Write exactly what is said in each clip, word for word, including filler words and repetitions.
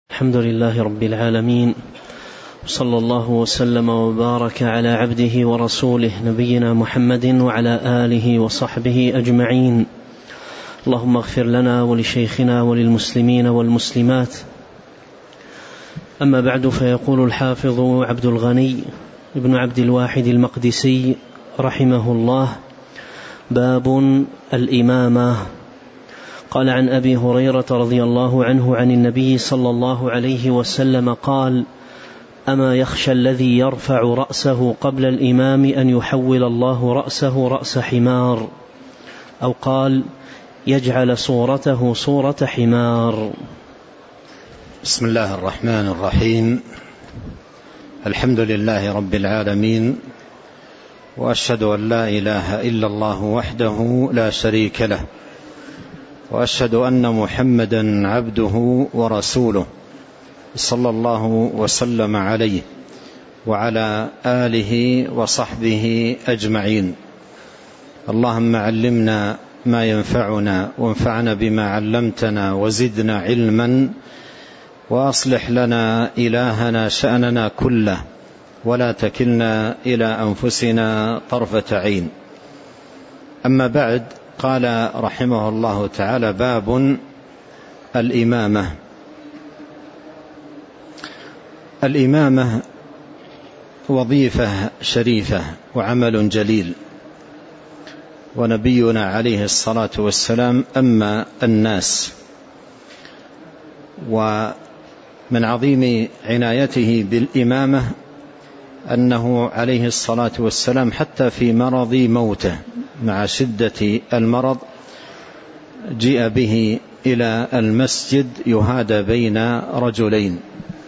الحمد لله رب العالمين، صلى الله وسلم وبارك على عبده ورسوله نبينا محمد وعلى آله وصحبه أجمعين. اللهم اغفر لنا ولشيخنا وللمسلمين والمسلمات. أما بعد، فيقول الحافظ عبد الغني ابن عبد الواحد المقدسي رحمه الله: باب الإمامة. قال: عن أبي هريرة رضي الله عنه عن النبي صلى الله عليه وسلم قال: أما يخشى الذي يرفع رأسه قبل الإمام أن يحول الله رأسه رأس حمار، أو قال: يجعل صورته صورة حمار. بسم الله الرحمن الرحيم. الحمد لله رب العالمين، وأشهد أن لا إله إلا الله وحده لا شريك له، وأشهد أن محمدا عبده ورسوله صلى الله وسلم عليه وعلى آله وصحبه أجمعين. اللهم علمنا ما ينفعنا وانفعنا بما علمتنا وزدنا علما، وأصلح لنا إلهنا شأننا كله، ولا تكلنا إلى أنفسنا طرفة عين. أما بعد، قال رحمه الله تعالى: باب الإمامة. الإمامة وظيفة شريفة وعمل جليل، ونبينا عليه الصلاة والسلام أما الناس، ومن عظيم عنايته بالإمامة أنه عليه الصلاة والسلام حتى في مرض موته مع شدة المرض جيء به إلى المسجد يهادى بين رجلين،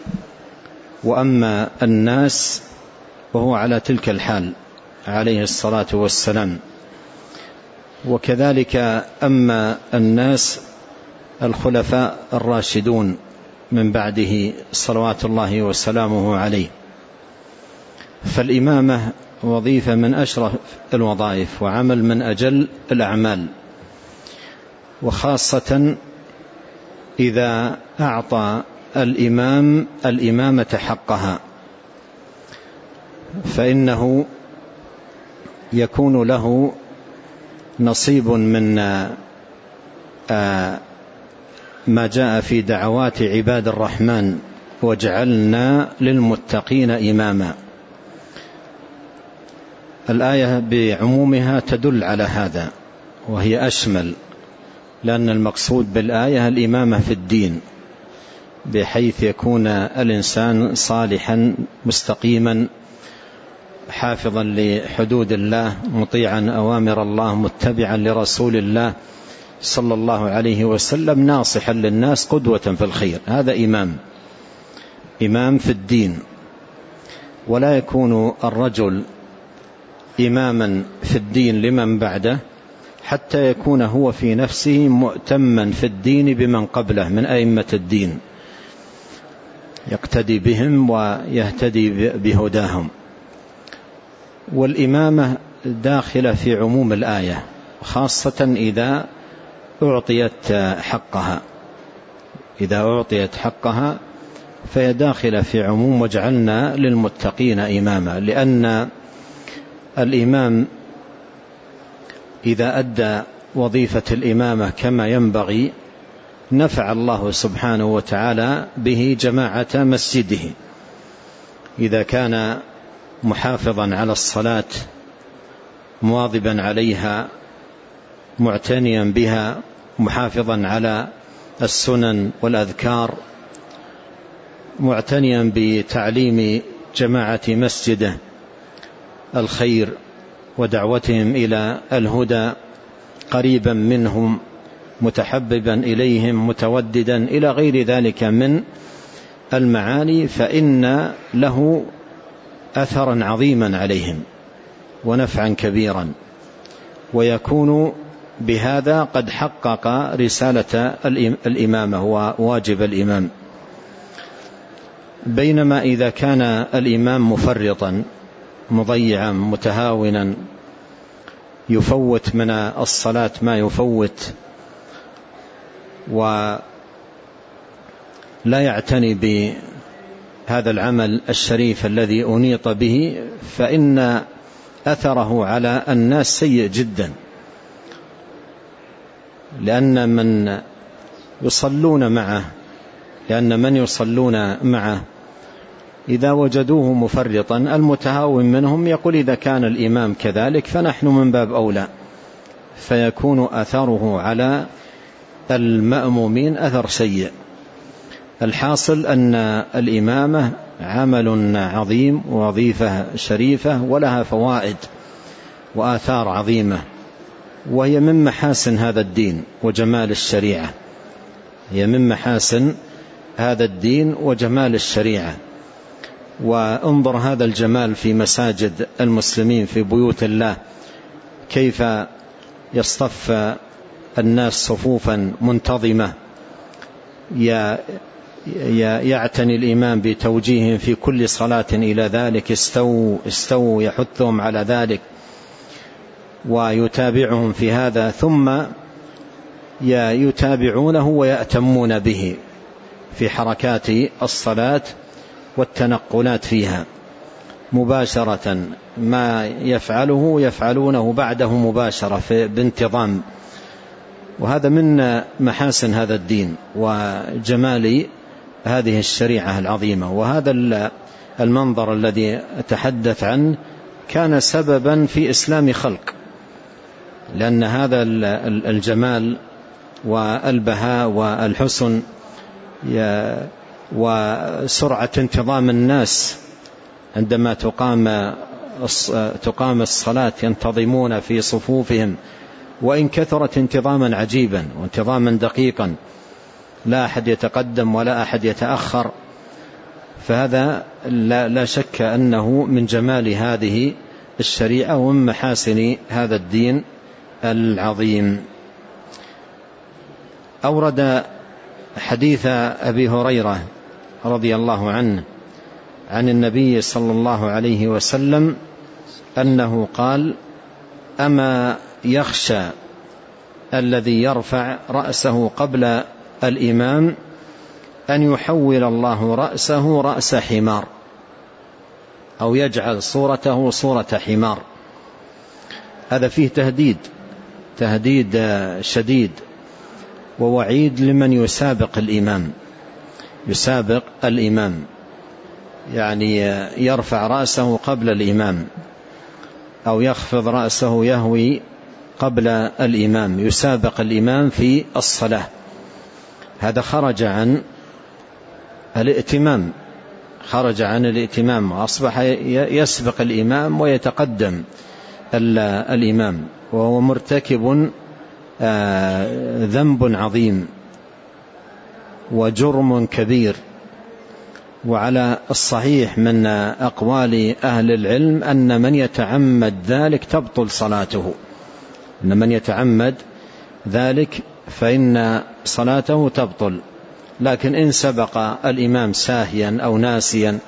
وأما الناس وهو على تلك الحال عليه الصلاة والسلام. وكذلك أما الناس الخلفاء الراشدون من بعده صلوات الله وسلامه عليه. فالإمامة وظيفة من أشرف الوظائف وعمل من أجل الأعمال، وخاصة إذا أعطى الإمام الإمامة حقها، فإنه يكون له نصيب من ما جاء في دعوات عباد الرحمن: واجعلنا للمتقين إماما. الآية بعمومها تدل على هذا، وهي أشمل، لأن المقصود بالآية الإمامة في الدين، بحيث يكون الإنسان صالحا مستقيما حافظا لحدود الله، مطيعا أوامر الله، متبعا لرسول الله صلى الله عليه وسلم، ناصحا للناس، قدوة في الخير. هذا إمام إمام في الدين. ولا يكون الرجل إماما في الدين لمن بعده حتى يكون هو في نفسه مؤتما في الدين بمن قبله من أئمة الدين، يقتدي بهم ويهتدي بهداهم. والإمامة داخلة في عموم الآية، خاصة إذا أعطيت حقها إذا أعطيت حقها فهي داخلة في عموم واجعلنا للمتقين إماما، لأن الإمام إذا أدى وظيفة الإمامة كما ينبغي نفع الله سبحانه وتعالى به جماعة مسجده. إذا كان محافظا على الصلاة، مواظبا عليها، معتنيا بها، محافظا على السنن والأذكار، معتنيا بتعليم جماعة مسجده الخير ودعوتهم إلى الهدى، قريبا منهم، متحببا إليهم، متوددا إلى غير ذلك من المعاني، فإن له أثرا عظيما عليهم ونفعا كبيرا، ويكون بهذا قد حقق رسالة الإمامة وواجب الإمام. بينما إذا كان الإمام مفرطا مضيعا متهاونا، يفوت من الصلاة ما يفوت، لا يعتني بهذا العمل الشريف الذي أنيط به فإن أثره على الناس سيء جدا، لأن من يصلون معه لأن من يصلون معه إذا وجدوه مفرطا المتهاون منهم يقول إذا كان الإمام كذلك فنحن من باب أولى، فيكون أثره على المأمومين أثر سيء. الحاصل أن الإمامة عمل عظيم ووظيفة شريفة ولها فوائد وآثار عظيمة، وهي من محاسن هذا الدين وجمال الشريعة هي من محاسن هذا الدين وجمال الشريعة. وانظر هذا الجمال في مساجد المسلمين في بيوت الله، كيف يصطف الناس صفوفا منتظمة، يعتني الإمام بتوجيههم في كل صلاة إلى ذلك، استووا استووا يحثهم على ذلك ويتابعهم في هذا، ثم يتابعونه ويأتمون به في حركات الصلاة والتنقلات فيها مباشرة، ما يفعله يفعلونه بعده مباشرة بانتظام. وهذا من محاسن هذا الدين وجمال هذه الشريعة العظيمة. وهذا المنظر الذي أتحدث عنه كان سببا في إسلام خلق، لأن هذا الجمال والبهاء والحسن وسرعة انتظام الناس عندما تقام تقام الصلاة ينتظمون في صفوفهم، وإن كثرت انتظاما عجيبا وانتظاما دقيقا، لا أحد يتقدم ولا أحد يتأخر، فهذا لا, لا شك أنه من جمال هذه الشريعة ومن محاسن هذا الدين العظيم. أورد حديث أبي هريرة رضي الله عنه عن النبي صلى الله عليه وسلم أنه قال: أما يخشى الذي يرفع رأسه قبل الإمام أن يحول الله رأسه رأس حمار، أو يجعل صورته صورة حمار. هذا فيه تهديد تهديد شديد ووعيد لمن يسابق الإمام يسابق الإمام يعني يرفع رأسه قبل الإمام أو يخفض رأسه يهوي قبل الإمام، يسابق الإمام في الصلاة. هذا خرج عن الائتمام خرج عن الائتمام وأصبح يسبق الإمام ويتقدم الإمام، وهو مرتكب ذنب عظيم وجرم كبير. وعلى الصحيح من أقوال أهل العلم أن من يتعمد ذلك تبطل صلاته أن من يتعمد ذلك فإن صلاته تبطل. لكن إن سبق الإمام ساهيا أو ناسيا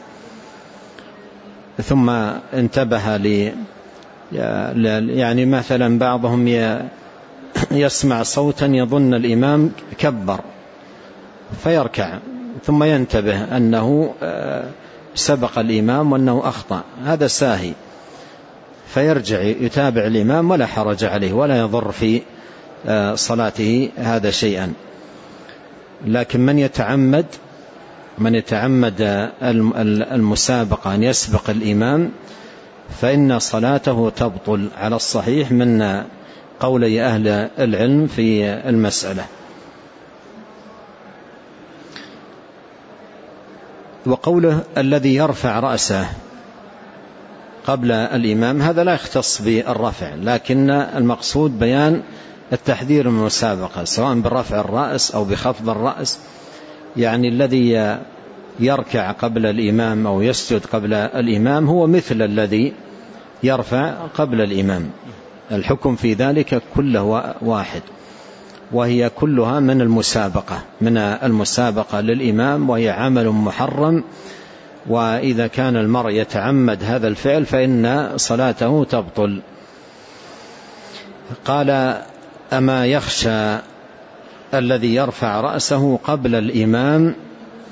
ثم انتبه لي يعني مثلا بعضهم يسمع صوتا يظن الإمام كبر فيركع ثم ينتبه أنه سبق الإمام وأنه أخطأ، هذا ساهي، فيرجع يتابع الإمام ولا حرج عليه ولا يضر في صلاته هذا شيئا. لكن من يتعمد من يتعمد المسابقة أن يسبق الإمام فإن صلاته تبطل على الصحيح من قولي أهل العلم في المسألة. وقوله الذي يرفع رأسه قبل الإمام هذا لا يختص بالرفع، لكن المقصود بيان التحذير من المسابقة سواء بالرفع الرأس أو بخفض الرأس. يعني الذي يركع قبل الإمام أو يسجد قبل الإمام هو مثل الذي يرفع قبل الإمام، الحكم في ذلك كله واحد، وهي كلها من المسابقة من المسابقة للإمام، وهي عمل محرم. وإذا كان المرء يتعمد هذا الفعل فإن صلاته تبطل. قال: أما يخشى الذي يرفع رأسه قبل الإمام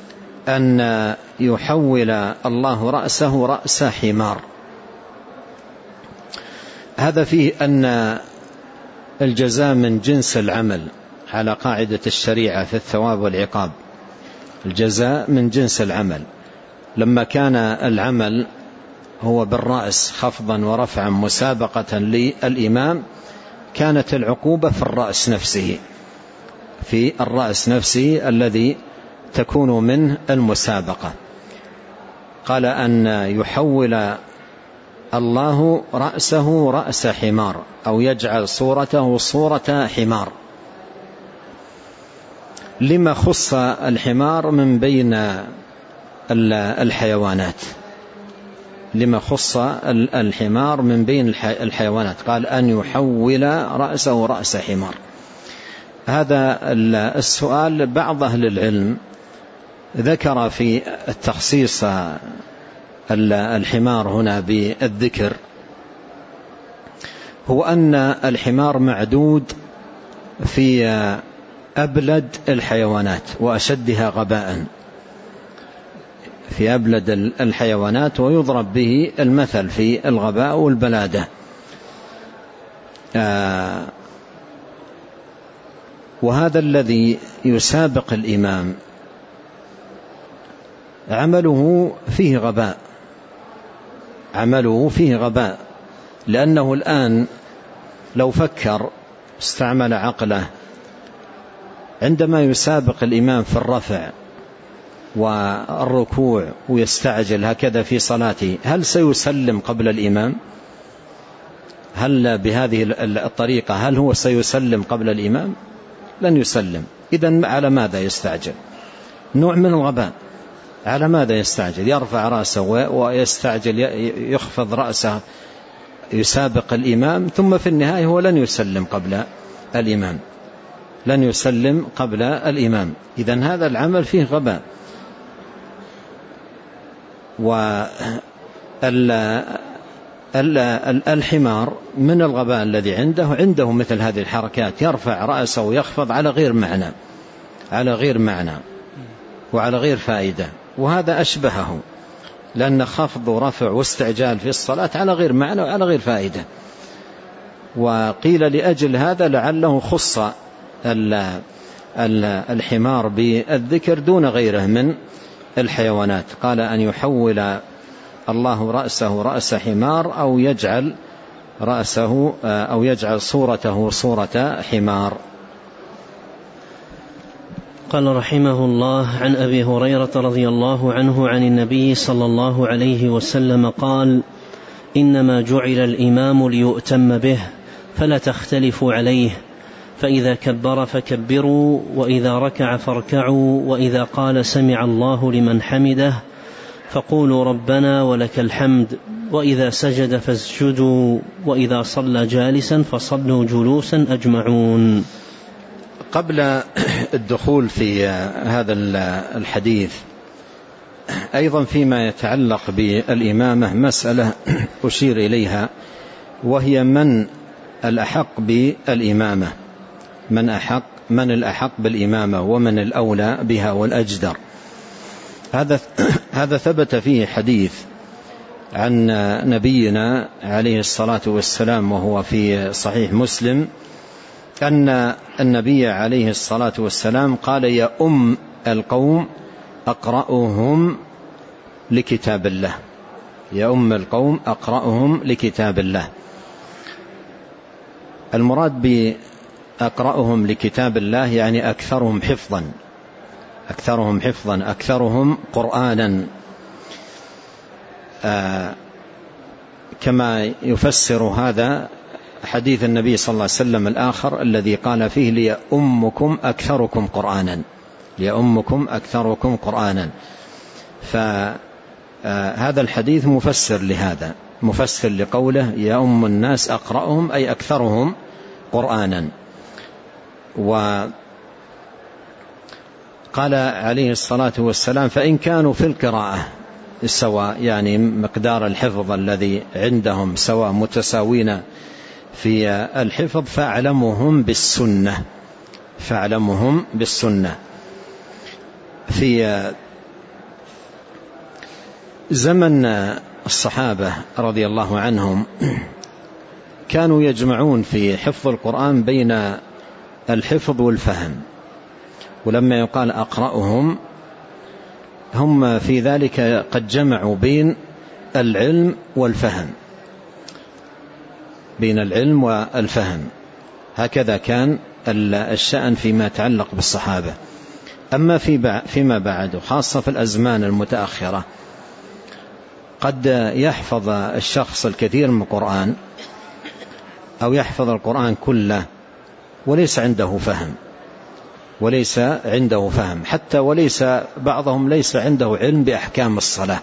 أن يحول الله رأسه رأس حمار. هذا فيه أن الجزاء من جنس العمل على قاعدة الشريعة في الثواب والعقاب، الجزاء من جنس العمل. لما كان العمل هو بالرأس خفضا ورفعا مسابقة للإمام، كانت العقوبة في الرأس نفسه، في الرأس نفسه الذي تكون منه المسابقة. قال أن يحول الله رأسه رأس حمار أو يجعل صورته صورة حمار. لما خص الحمار من بين الحيوانات؟ لما خص الحمار من بين الحيوانات؟ قال أن يحول رأسه رأس حمار. هذا السؤال بعض أهل العلم ذكر في التخصيص الحمار هنا بالذكر هو أن الحمار معدود في أبلد الحيوانات وأشدها غباء، في أبلد الحيوانات، ويضرب به المثل في الغباء والبلادة. آه وهذا الذي يسابق الإمام عمله فيه غباء، عمله فيه غباء، لأنه الآن لو فكر استعمل عقله عندما يسابق الإمام في الرفع والركوع ويستعجل هكذا في صلاته، هل سيسلم قبل الإمام؟ هل بهذه الطريقة هل هو سيسلم قبل الإمام؟ لن يسلم. إذن على ماذا يستعجل؟ نوع من الغباء. على ماذا يستعجل؟ يرفع رأسه ويستعجل يخفض رأسه يسابق الإمام، ثم في النهاية هو لن يسلم قبل الإمام، لن يسلم قبل الإمام. إذن هذا العمل فيه غباء. والحمار من الغباء الذي عنده عنده مثل هذه الحركات، يرفع رأسه ويخفض على غير معنى، على غير معنى وعلى غير فائدة. وهذا أشبهه، لأن خفض ورفع واستعجال في الصلاة على غير معنى وعلى غير فائدة. وقيل لأجل هذا لعله خص الحمار بالذكر دون غيره من الحيوانات. قال أن يحول الله رأسه رأس حمار أو يجعل رأسه أو يجعل صورته صورة حمار. قال رحمه الله: عن أبي هريرة رضي الله عنه عن النبي صلى الله عليه وسلم قال: إنما جعل الإمام ليؤتم به فلا تختلفوا عليه، فإذا كبر فكبروا، وإذا ركع فاركعوا، وإذا قال سمع الله لمن حمده فقولوا ربنا ولك الحمد، وإذا سجد فاسجدوا، وإذا صلى جالسا فصلوا جلوسا أجمعون. قبل الدخول في هذا الحديث أيضا فيما يتعلق بالإمامة مسألة أشير إليها، وهي من الأحق بالإمامة، من أحق من الأحق بالإمامة ومن الأولى بها والأجدر. هذا هذا ثبت فيه حديث عن نبينا عليه الصلاة والسلام وهو في صحيح مسلم، أن النبي عليه الصلاة والسلام قال: يا أم القوم أقرأهم لكتاب الله، يا أم القوم أقرأهم لكتاب الله. المراد بأقرأهم لكتاب الله يعني أكثرهم حفظا، أكثرهم حفظا أكثرهم قرآنا، آه كما يفسر هذا حديث النبي صلى الله عليه وسلم الآخر الذي قال فيه: ليؤمكم أكثركم قرآنا، ليؤمكم أكثركم قرآنا. فهذا الحديث مفسر لهذا، مفسر لقوله يا أم الناس أقرأهم أي أكثرهم قرآنا. وقال عليه الصلاة والسلام: فإن كانوا في القراءة سواء، يعني مقدار الحفظ الذي عندهم سواء متساوين في الحفظ، فاعلمهم بالسنة، فاعلمهم بالسنة. في زمن الصحابة رضي الله عنهم كانوا يجمعون في حفظ القرآن بين الحفظ والفهم، ولما يقال أقرأهم هم في ذلك قد جمعوا بين العلم والفهم، بين العلم والفهم. هكذا كان الشأن فيما يتعلق بالصحابة. أما فيما بعد وخاصة في الأزمان المتأخرة قد يحفظ الشخص الكثير من القرآن أو يحفظ القرآن كله وليس عنده فهم، وليس عنده فهم حتى وليس بعضهم ليس عنده علم بأحكام الصلاة.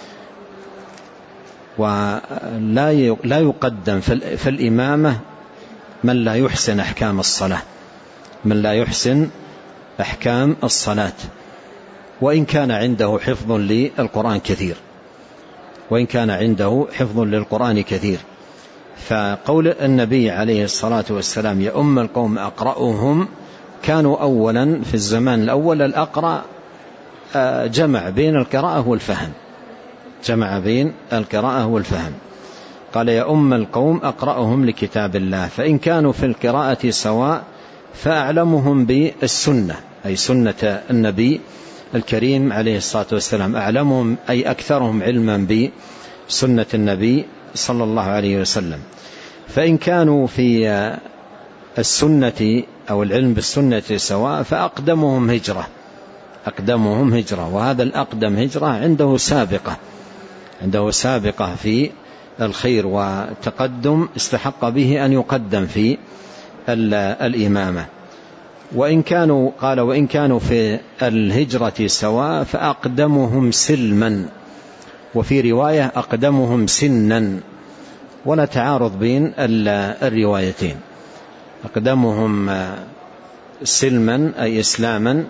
ولا لا يقدم في الإمامة من لا يحسن أحكام الصلاة، من لا يحسن أحكام الصلاة وإن كان عنده حفظ للقرآن كثير، وإن كان عنده حفظ للقرآن كثير. فقول النبي عليه الصلاة والسلام يا أم القوم أقرأهم، كانوا أولا في الزمان الأول الأقرأ جمع بين القراءة والفهم، جمع بين القراءة والفهم. قال يا أم القوم أقرأهم لكتاب الله، فإن كانوا في القراءة سواء فأعلمهم بالسنة، أي سنة النبي الكريم عليه الصلاة والسلام، أعلمهم أي أكثرهم علما بسنة النبي صلى الله عليه وسلم. فإن كانوا في السنة أو العلم بالسنة سواء فأقدمهم هجرة، أقدمهم هجرة، وهذا الأقدم هجرة عنده سابقة، عنده سابقة في الخير وتقدم استحق به أن يقدم في الإمامة. وإن كانوا قال وإن كانوا في الهجرة سواء فأقدمهم سلما، وفي رواية أقدمهم سنا، ولا تعارض بين الروايتين. أقدمهم سلما أي إسلاما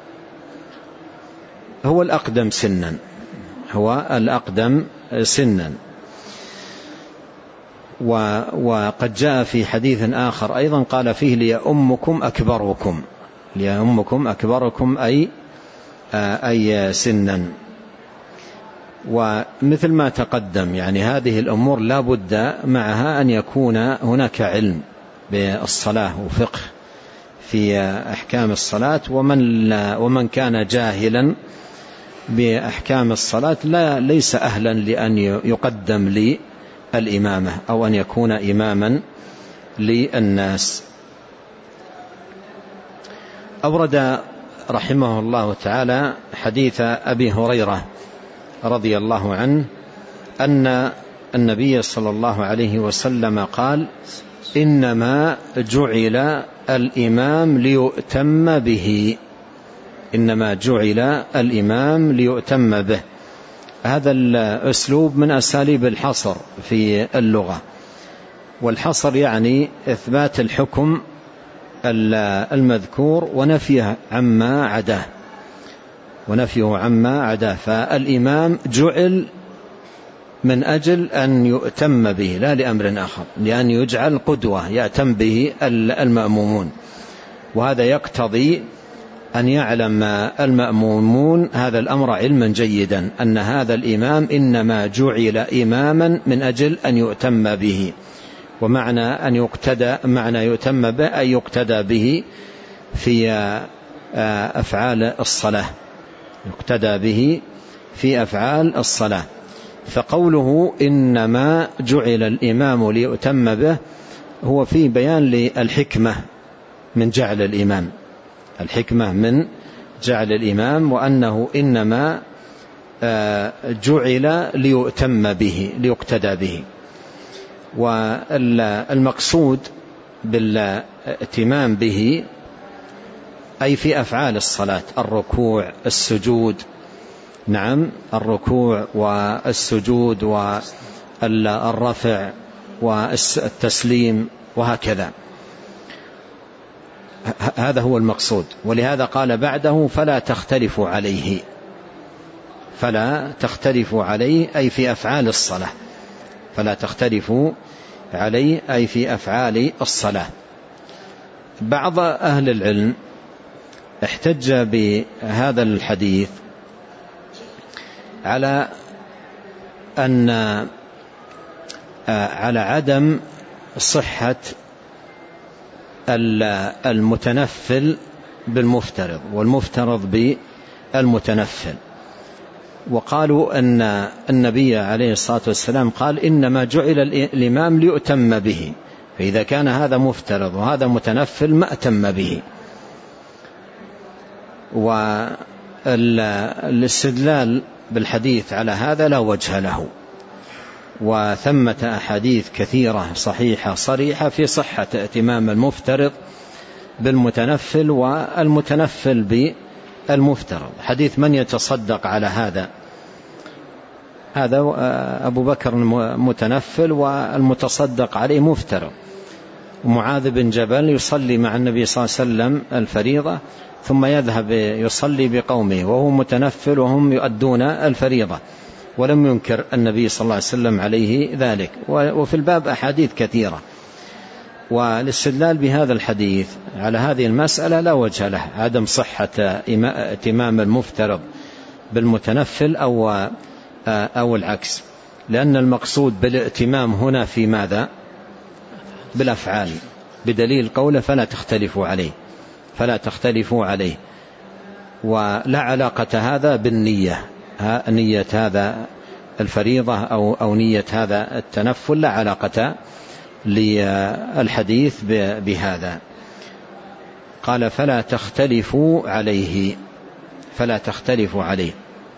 هو الأقدم سنا، هو الأقدم سنا. وقد جاء في حديث آخر أيضا قال فيه ليأمكم أكبركم، ليأمكم أكبركم أي أي سنا. ومثل ما تقدم يعني هذه الأمور لا بد معها أن يكون هناك علم بالصلاة وفقه في أحكام الصلاة، ومن, ومن كان جاهلا بأحكام الصلاة لا ليس أهلا لأن يقدم للإمامة أو أن يكون إماما للناس. أورد رحمه الله تعالى حديث أبي هريرة رضي الله عنه أن النبي صلى الله عليه وسلم قال إنما جعل الإمام ليؤتم به، إنما جعل الإمام ليؤتم به. هذا الأسلوب من أساليب الحصر في اللغة، والحصر يعني إثبات الحكم المذكور ونفيه عما عداه، ونفيه عما عداه. فالإمام جعل من أجل أن يؤتم به لا لأمر آخر، لأن يجعل قدوة يأتم به المأمومون، وهذا يقتضي أن يعلم المأمومون هذا الأمر علما جيدا، أن هذا الإمام إنما جعل إماما من أجل أن يؤتم به. ومعنى أن يقتدى، معنى يؤتم به أن يقتدى به في أفعال الصلاة، يقتدى به في أفعال الصلاة. فقوله إنما جعل الإمام ليؤتم به هو في بيان للحكمة من جعل الإمام، الحكمة من جعل الإمام، وأنه إنما جعل ليؤتم به ليقتدى به. والمقصود بالاتمام به أي في أفعال الصلاة، الركوع السجود، نعم الركوع والسجود والرفع والتسليم وهكذا، هذا هو المقصود. ولهذا قال بعده فلا تختلفوا عليه، فلا تختلفوا عليه أي في أفعال الصلاة، فلا تختلفوا عليه أي في أفعال الصلاة. بعض أهل العلم احتج بهذا الحديث على أن على عدم صحة المتنفل بالمفترض والمفترض بالمتنفل، وقالوا أن النبي عليه الصلاة والسلام قال إنما جعل الإمام ليؤتم به، فإذا كان هذا مفترض وهذا متنفل ما أتم به. والاستدلال بالحديث على هذا لا وجه له، وثمة أحاديث كثيرة صحيحة صريحة في صحة ائتمام المفترض بالمتنفل والمتنفل بالمفترض. حديث من يتصدق على هذا، هذا أبو بكر متنفل والمتصدق عليه مفترض. ومعاذ بن جبل يصلي مع النبي صلى الله عليه وسلم الفريضة ثم يذهب يصلي بقومه وهو متنفل وهم يؤدون الفريضة، ولم ينكر النبي صلى الله عليه وسلم عليه ذلك. وفي الباب أحاديث كثيرة، والاستدلال بهذا الحديث على هذه المسألة لا وجه له، عدم صحة ائتمام المفترض بالمتنفل أو أو العكس، لأن المقصود بالائتمام هنا في ماذا؟ بالأفعال، بدليل قوله فلا تختلفوا عليه، فلا تختلفوا عليه. ولا علاقة هذا بالنية، نية هذا الفريضة أو أو نية هذا التنفل، لا علاقة للحديث بهذا. قال فلا تختلفوا عليه، فلا تختلفوا عليه.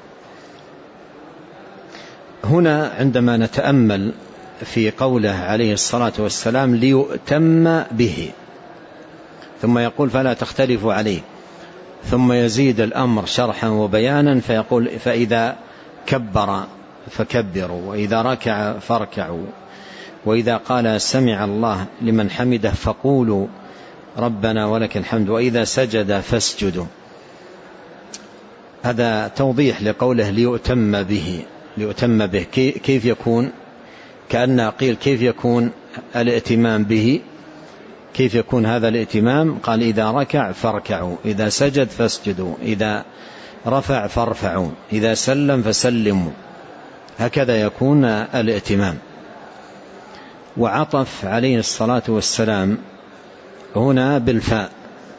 هنا عندما نتأمل في قوله عليه الصلاة والسلام ليؤتم به، ثم يقول فلا تختلفوا عليه، ثم يزيد الأمر شرحا وبيانا فيقول فإذا كبر فكبروا، وإذا ركع فاركعوا، وإذا قال سمع الله لمن حمده فقولوا ربنا ولك الحمد، وإذا سجد فاسجدوا. هذا توضيح لقوله ليؤتم به. ليؤتم به كيف يكون؟ كأنه قيل كيف يكون الائتمام به، كيف يكون هذا الائتمام؟ قال إذا ركع فاركعوا، إذا سجد فاسجدوا، إذا رفع فارفعوا، إذا سلم فسلموا، هكذا يكون الائتمام. وعطف عليه الصلاة والسلام هنا بالفاء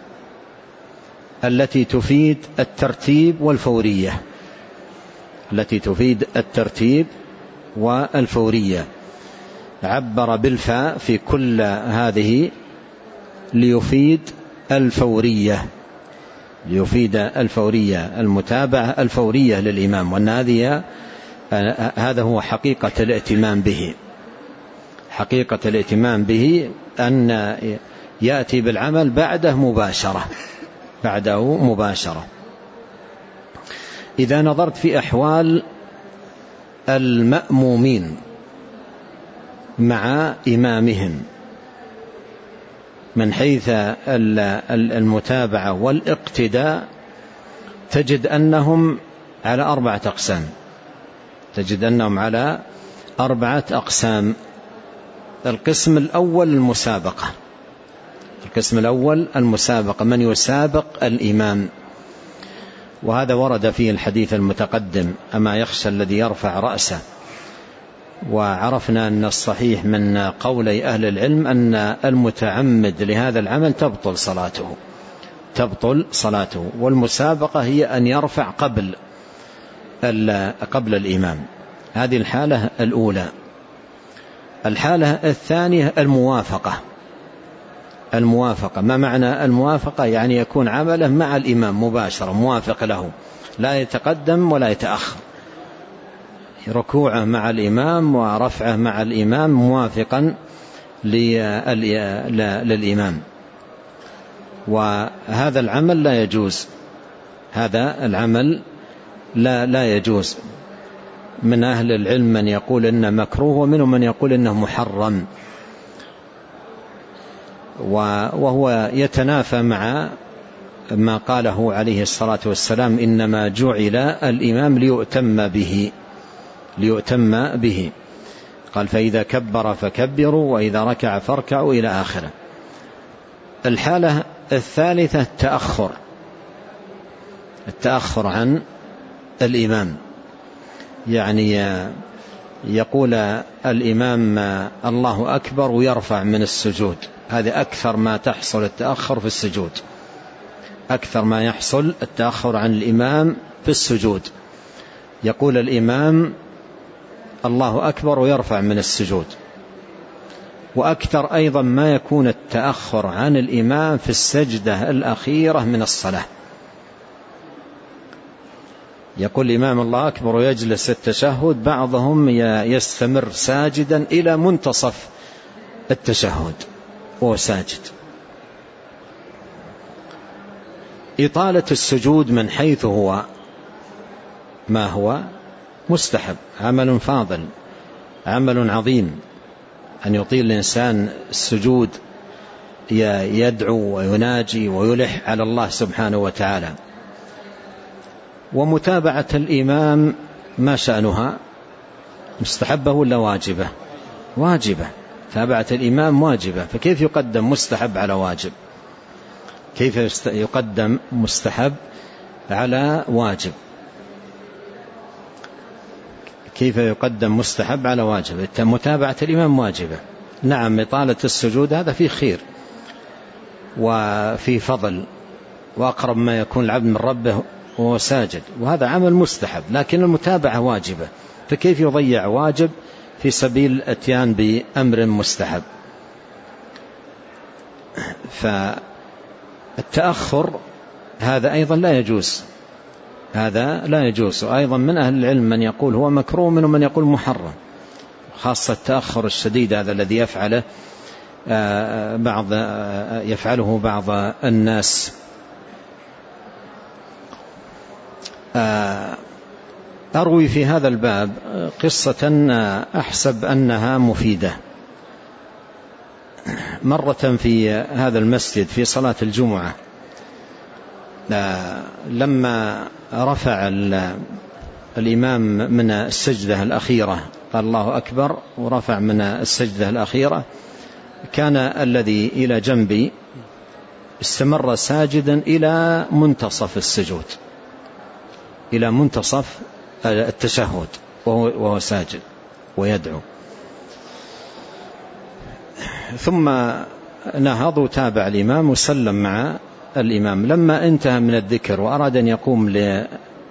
التي تفيد الترتيب والفورية، التي تفيد الترتيب والفورية. عبر بالفاء في كل هذه ليفيد الفورية، ليفيد الفورية، المتابعة الفورية للإمام، وأن هذه هذا هو حقيقة الائتمام به. حقيقة الائتمام به أن يأتي بالعمل بعده مباشرة، بعده مباشرة. إذا نظرت في أحوال المأمومين مع إمامهم من حيث المتابعة والاقتداء، تجد أنهم على أربعة أقسام، تجد أنهم على أربعة أقسام. القسم الأول المسابقة، القسم الأول المسابقة، من يسابق الإمام، وهذا ورد فيه الحديث المتقدم أما يخشى الذي يرفع رأسه. وعرفنا أن الصحيح من قولي أهل العلم أن المتعمد لهذا العمل تبطل صلاته، تبطل صلاته. والمسابقة هي أن يرفع قبل قبل الإمام، هذه الحالة الأولى. الحالة الثانية الموافقة. الموافقة، ما معنى الموافقة؟ يعني يكون عمله مع الإمام مباشرة، موافق له، لا يتقدم ولا يتأخر، ركوعه مع الإمام ورفعه مع الإمام موافقا للإمام. وهذا العمل لا يجوز، هذا العمل لا لا يجوز. من أهل العلم من يقول إنه مكروه، ومنهم من يقول إنه محرم، وهو يتنافى مع ما قاله عليه الصلاة والسلام إنما جعل الإمام ليؤتم به، ليؤتم به. قال فإذا كبر فكبروا وإذا ركع فاركعوا إلى آخره. الحالة الثالثة التأخر، التأخر عن الإمام، يعني يقول الإمام الله أكبر ويرفع من السجود، هذا أكثر ما تحصل التأخر في السجود، أكثر ما يحصل التأخر عن الإمام في السجود. يقول الإمام الله أكبر ويرفع من السجود. وأكثر أيضا ما يكون التأخر عن الإمام في السجدة الأخيرة من الصلاة. يقول الإمام الله أكبر ويجلس التشهد، بعضهم يستمر ساجدا إلى منتصف التشهد وهو ساجد. إطالة السجود من حيث هو ما هو مستحب، عمل فاضل، عمل عظيم، أن يطيل الإنسان السجود، يدعو ويناجي ويلح على الله سبحانه وتعالى. ومتابعة الإمام ما شأنها؟ مستحبة ولا واجبة؟ واجبة. تابعة الإمام واجبة، فكيف يقدم مستحب على واجب؟ كيف يقدم مستحب على واجب؟ كيف يقدم مستحب على واجب؟ متابعة الإمام واجبة. نعم، إطالة السجود هذا فيه خير وفي فضل، وأقرب ما يكون العبد من ربه وهو ساجد، وهذا عمل مستحب، لكن المتابعة واجبة، فكيف يضيع واجب في سبيل الاتيان بأمر مستحب؟ فالتأخر هذا أيضا لا يجوز، هذا لا يجوز. وأيضا من أهل العلم من يقول هو مكروه، ومن يقول محرم، خاصة التأخر الشديد هذا الذي يفعله بعض يفعله بعض الناس. أروي في هذا الباب قصة أحسب أنها مفيدة. مرة في هذا المسجد في صلاة الجمعة، لما رفع الإمام من السجدة الأخيرة، قال الله أكبر ورفع من السجدة الأخيرة، كان الذي إلى جنبي استمر ساجدا إلى منتصف السجود، إلى منتصف التشهد وهو ساجد ويدعو. ثم نهض وتابع الإمام وسلم مع الإمام. لما انتهى من الذكر وأراد أن يقوم ل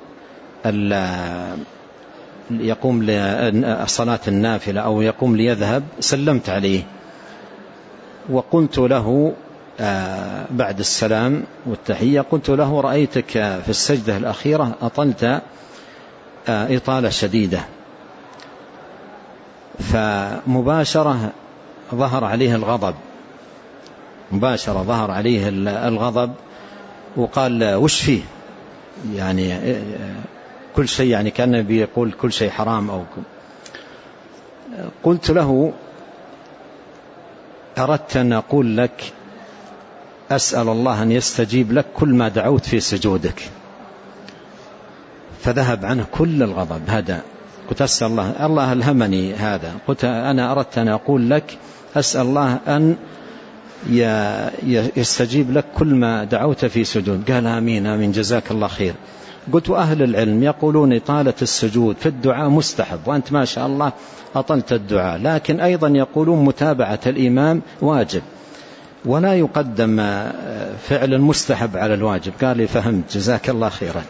يقوم لصلاة النافلة أو يقوم ليذهب، سلمت عليه وقلت له بعد السلام والتحية، قلت له: رأيتك في السجدة الأخيرة أطلت إطالة شديدة. فمباشرة ظهر عليه الغضب، مباشرة ظهر عليه الغضب وقال: وش فيه؟ يعني كل شيء، يعني كان بيقول كل شيء حرام أو كل. قلت له: أردت أن أقول لك أسأل الله أن يستجيب لك كل ما دعوت في سجودك. فذهب عنه كل الغضب. هذا قلت: أسأل الله، الله ألهمني هذا. قلت: أنا أردت أن أقول لك أسأل الله أن يستجيب لك كل ما دعوت في سجود. قال: آمين آمين جزاك الله خير. قلت: وأهل العلم يقولون إطالة السجود في الدعاء مستحب، وأنت ما شاء الله أطلت الدعاء، لكن أيضا يقولون متابعة الإمام واجب، ولا يقدم فعل المستحب على الواجب. قال لي: فهمت جزاك الله خيرا.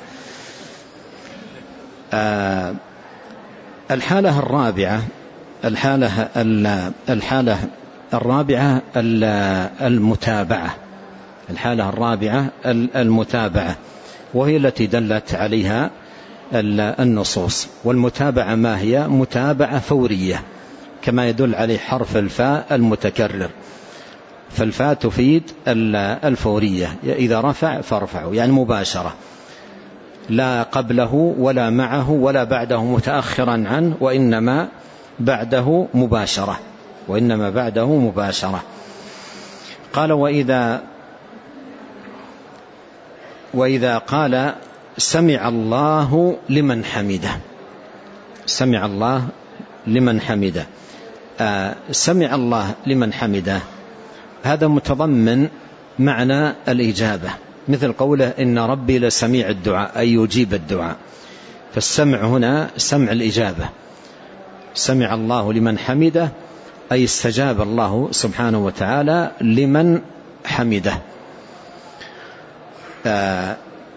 آه الحالة الرابعة الحالة الحالة الرابعة المتابعة الحالة الرابعة المتابعة وهي التي دلت عليها النصوص. والمتابعة ما هي؟ متابعة فورية، كما يدل عليه حرف الفاء المتكرر، فالفاء تفيد الفورية، إذا رفع فارفعوا، يعني مباشرة، لا قبله ولا معه ولا بعده متأخرا عنه، وإنما بعده مباشرة وإنما بعده مباشرة. قال: وإذا وإذا قال سمع الله لمن حمده، سمع الله لمن حمده آه سمع الله لمن حمده، هذا متضمن معنى الإجابة، مثل قوله: إن ربي لسميع الدعاء، أي يجيب الدعاء. فالسمع هنا سمع الإجابة، سمع الله لمن حمده أي استجاب الله سبحانه وتعالى لمن حمده. آه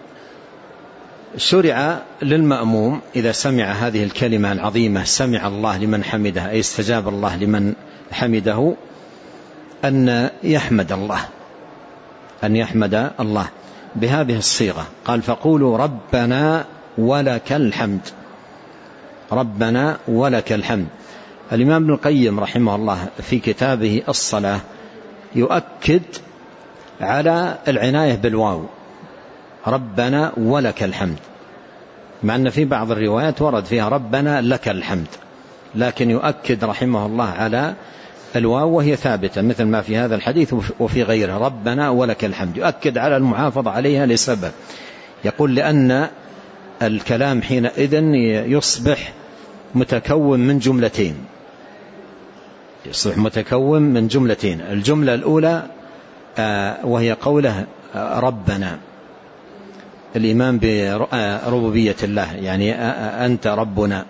شرع للمأموم إذا سمع هذه الكلمة العظيمة سمع الله لمن حمده أي استجاب الله لمن حمده أن يحمد الله أن يحمد الله بهذه الصيغة. قال فقولوا ربنا ولك الحمد، ربنا ولك الحمد. الإمام ابن القيم رحمه الله في كتابه الصلاة يؤكد على العناية بالواو، ربنا ولك الحمد، مع أن في بعض الروايات ورد فيها ربنا لك الحمد، لكن يؤكد رحمه الله على الواو وهي ثابتة مثل ما في هذا الحديث وفي غيره، ربنا ولك الحمد، يؤكد على المحافظة عليها لسبب، يقول لأن الكلام حينئذ يصبح متكون من جملتين، يصبح متكون من جملتين. الجملة الأولى وهي قوله ربنا، الإيمان بربوبية الله، يعني أنت ربنا،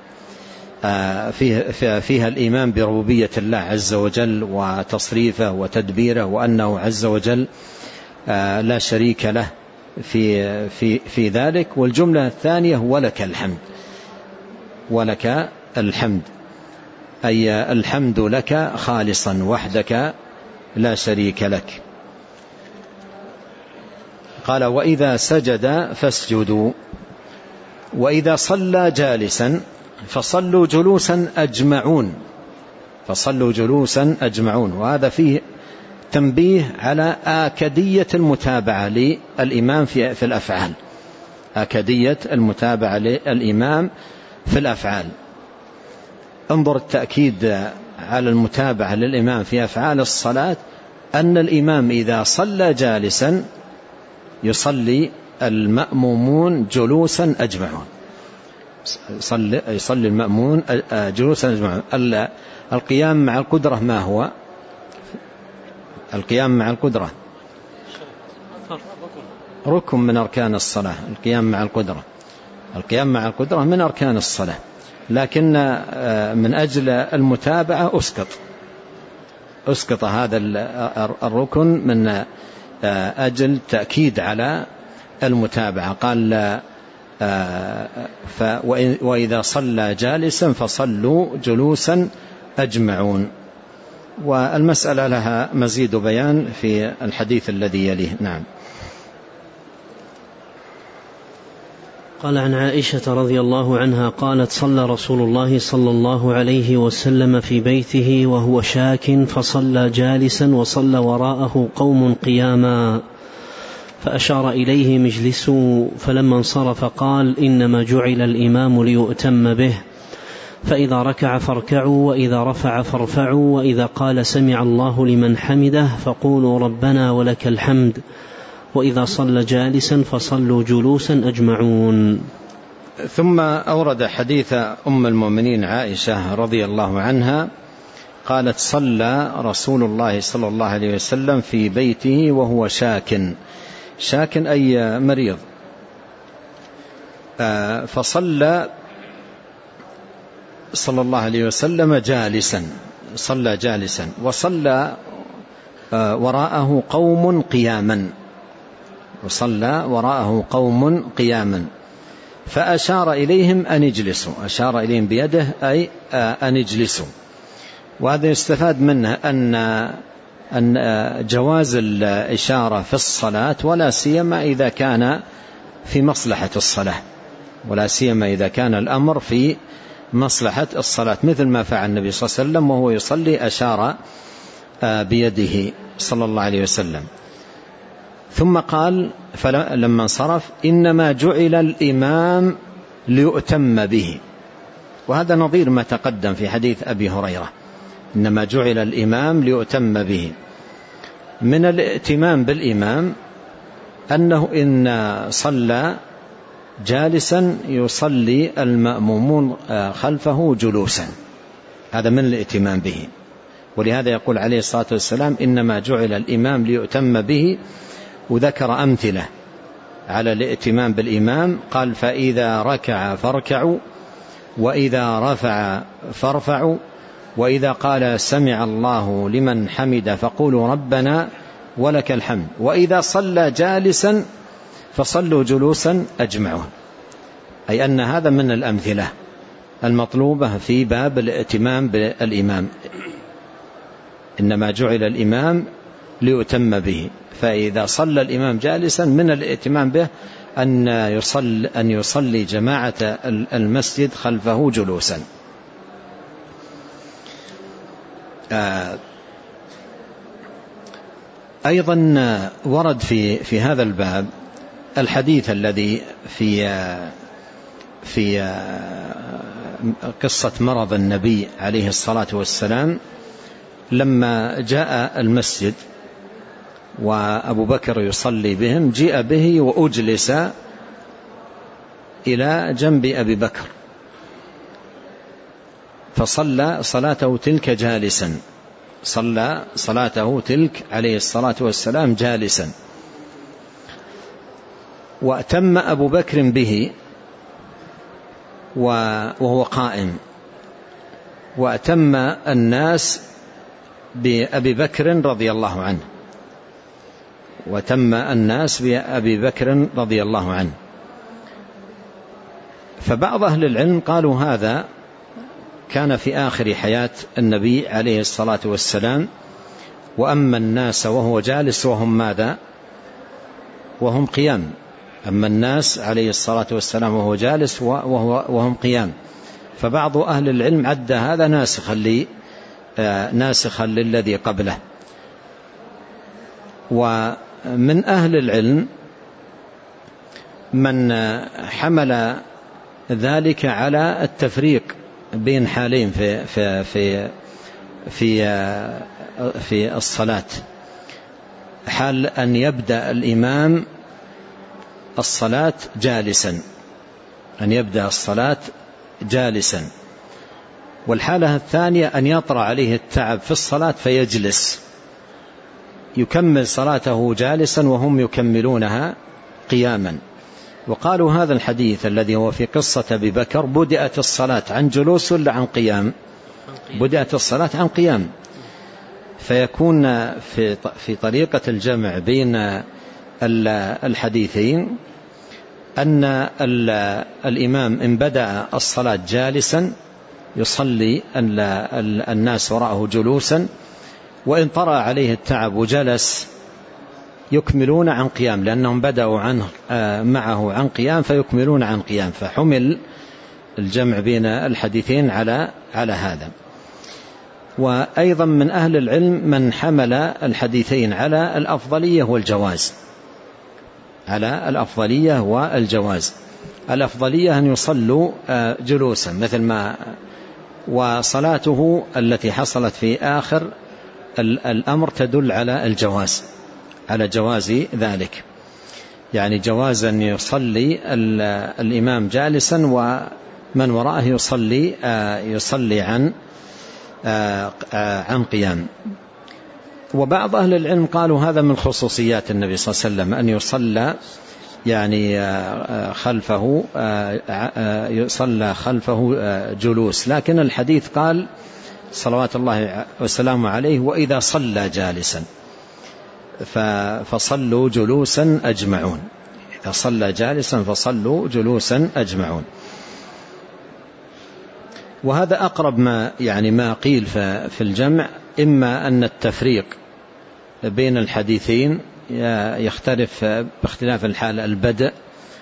فيها الإيمان بربوبية الله عز وجل وتصريفه وتدبيره وأنه عز وجل لا شريك له في, في, في ذلك. والجملة الثانية ولك الحمد، ولك الحمد أي الحمد لك خالصا وحدك لا شريك لك. قال وإذا سجد فاسجدوا، وإذا صلى جالسا فصلوا جلوسا أجمعون، فصلوا جلوسا أجمعون. وهذا فيه تنبيه على آكدية المتابعة للإمام في, في الأفعال، آكدية المتابعة للإمام في الأفعال. انظر التأكيد على المتابعة للإمام في أفعال الصلاة، أن الإمام إذا صلى جالسا يصلي المأمومون جلوسا أجمعون، يصلي, يصلي المأمون جلوسا أجمعون. القيام مع القدرة ما هو؟ القيام مع القدرة ركن من أركان الصلاة، القيام مع القدرة، القيام مع القدرة من أركان الصلاة، لكن من أجل المتابعة أسقط أسقط هذا الركن من أجل تأكيد على المتابعة. قال وإذا صلى جالسا فصلوا جلوسا أجمعون. والمسألة لها مزيد بيان في الحديث الذي يليه. نعم. قال عن عائشة رضي الله عنها قالت صلى رسول الله صلى الله عليه وسلم في بيته وهو شاك فصلى جالسا وصلى وراءه قوم قياما فأشار إليهم اجلسوا، فلما انصرف قال إنما جعل الإمام ليؤتم به، فإذا ركع فاركعوا وإذا رفع فارفعوا وإذا قال سمع الله لمن حمده فقولوا ربنا ولك الحمد، وإذا صلى جالسا فصلوا جلوسا أجمعون. ثم أورد حديث أم المؤمنين عائشة رضي الله عنها قالت صلى رسول الله صلى الله عليه وسلم في بيته وهو شاك، شاك أي مريض، فصلى صلى الله عليه وسلم جالسا، صلى جالسا وصلى وراءه قوم قياما، وصلى وراءه قوم قياما فأشار إليهم أن يجلسوا، أشار إليهم بيده أي أن يجلسوا. وهذا يستفاد منه أن أن جواز الإشارة في الصلاة ولا سيما إذا كان في مصلحة الصلاة، ولا سيما إذا كان الأمر في مصلحة الصلاة، مثل ما فعل النبي صلى الله عليه وسلم وهو يصلي أشار بيده صلى الله عليه وسلم. ثم قال فلما انصرف إنما جعل الإمام ليؤتم به، وهذا نظير ما تقدم في حديث أبي هريرة، إنما جعل الإمام ليؤتم به. من الائتمام بالإمام أنه إن صلى جالسا يصلي المأمومون خلفه جلوسا، هذا من الائتمام به. ولهذا يقول عليه الصلاة والسلام إنما جعل الإمام ليؤتم به، وذكر أمثلة على الائتمام بالإمام، قال فإذا ركع فاركعوا وإذا رفع فارفعوا وإذا قال سمع الله لمن حمد فقولوا ربنا ولك الحمد وإذا صلى جالسا فصلوا جلوسا أجمعون. أي أن هذا من الأمثلة المطلوبة في باب الائتمام بالإمام، إنما جعل الإمام ليؤتم به، فإذا صلى الإمام جالسا من الائتمام به أن يصلي, أن يصلي جماعة المسجد خلفه جلوسا. أيضا ورد في في هذا الباب الحديث الذي في في قصة مرض النبي عليه الصلاة والسلام لما جاء المسجد وأبو بكر يصلي بهم، جاء به وأجلس إلى جنب أبي بكر فصلى صلاته تلك جالسا، صلى صلاته تلك عليه الصلاة والسلام جالسا، وأتم أبو بكر به وهو قائم، وأتم الناس بأبي بكر رضي الله عنه، وتم الناس بأبي بكر رضي الله عنه. فبعض أهل العلم قالوا هذا كان في آخر حياة النبي عليه الصلاة والسلام، وأما الناس وهو جالس وهم ماذا؟ وهم قيام. أما الناس عليه الصلاة والسلام وهو جالس وهو وهم قيام. فبعض أهل العلم عد هذا ناسخا لي ناسخا للذي قبله. ومن أهل العلم من حمل ذلك على التفريق بين حالين في في في في في الصلاة، حال أن يبدأ الإمام الصلاة جالسا، أن يبدأ الصلاة جالسا، والحالة الثانية أن يطرأ عليه التعب في الصلاة فيجلس يكمل صلاته جالسا وهم يكملونها قياما. وقالوا هذا الحديث الذي هو في قصة أبي بكر بدأت الصلاة عن جلوس ولا عن قيام؟ بدأت الصلاة عن قيام، فيكون في في طريقة الجمع بين الحديثين أن الإمام إن بدأ الصلاة جالسا يصلي الناس وراءه جلوسا، وإن طرأ عليه التعب وجلس يكملون عن قيام، لأنهم بدأوا عنه معه عن قيام فيكملون عن قيام. فحمل الجمع بين الحديثين على على هذا. وأيضا من أهل العلم من حمل الحديثين على الأفضلية والجواز، على الأفضلية والجواز. الأفضلية أن يصلوا جلوسا مثل ما، وصلاته التي حصلت في آخر الأمر تدل على الجواز، على جواز ذلك، يعني جواز أن يصلي الإمام جالسا ومن وراءه يصلي يصلي عن عن قيام. وبعض أهل العلم قالوا هذا من خصوصيات النبي صلى الله عليه وسلم أن يصلى يعني خلفه يصلى خلفه جلوس، لكن الحديث قال صلوات الله وسلامه عليه وإذا صلى جالسا فصلوا جلوسا أجمعون، إذا صلى جالسا فصلوا جلوسا أجمعون. وهذا أقرب ما يعني ما قيل في الجمع، إما أن التفريق بين الحديثين يختلف باختلاف الحال، البدء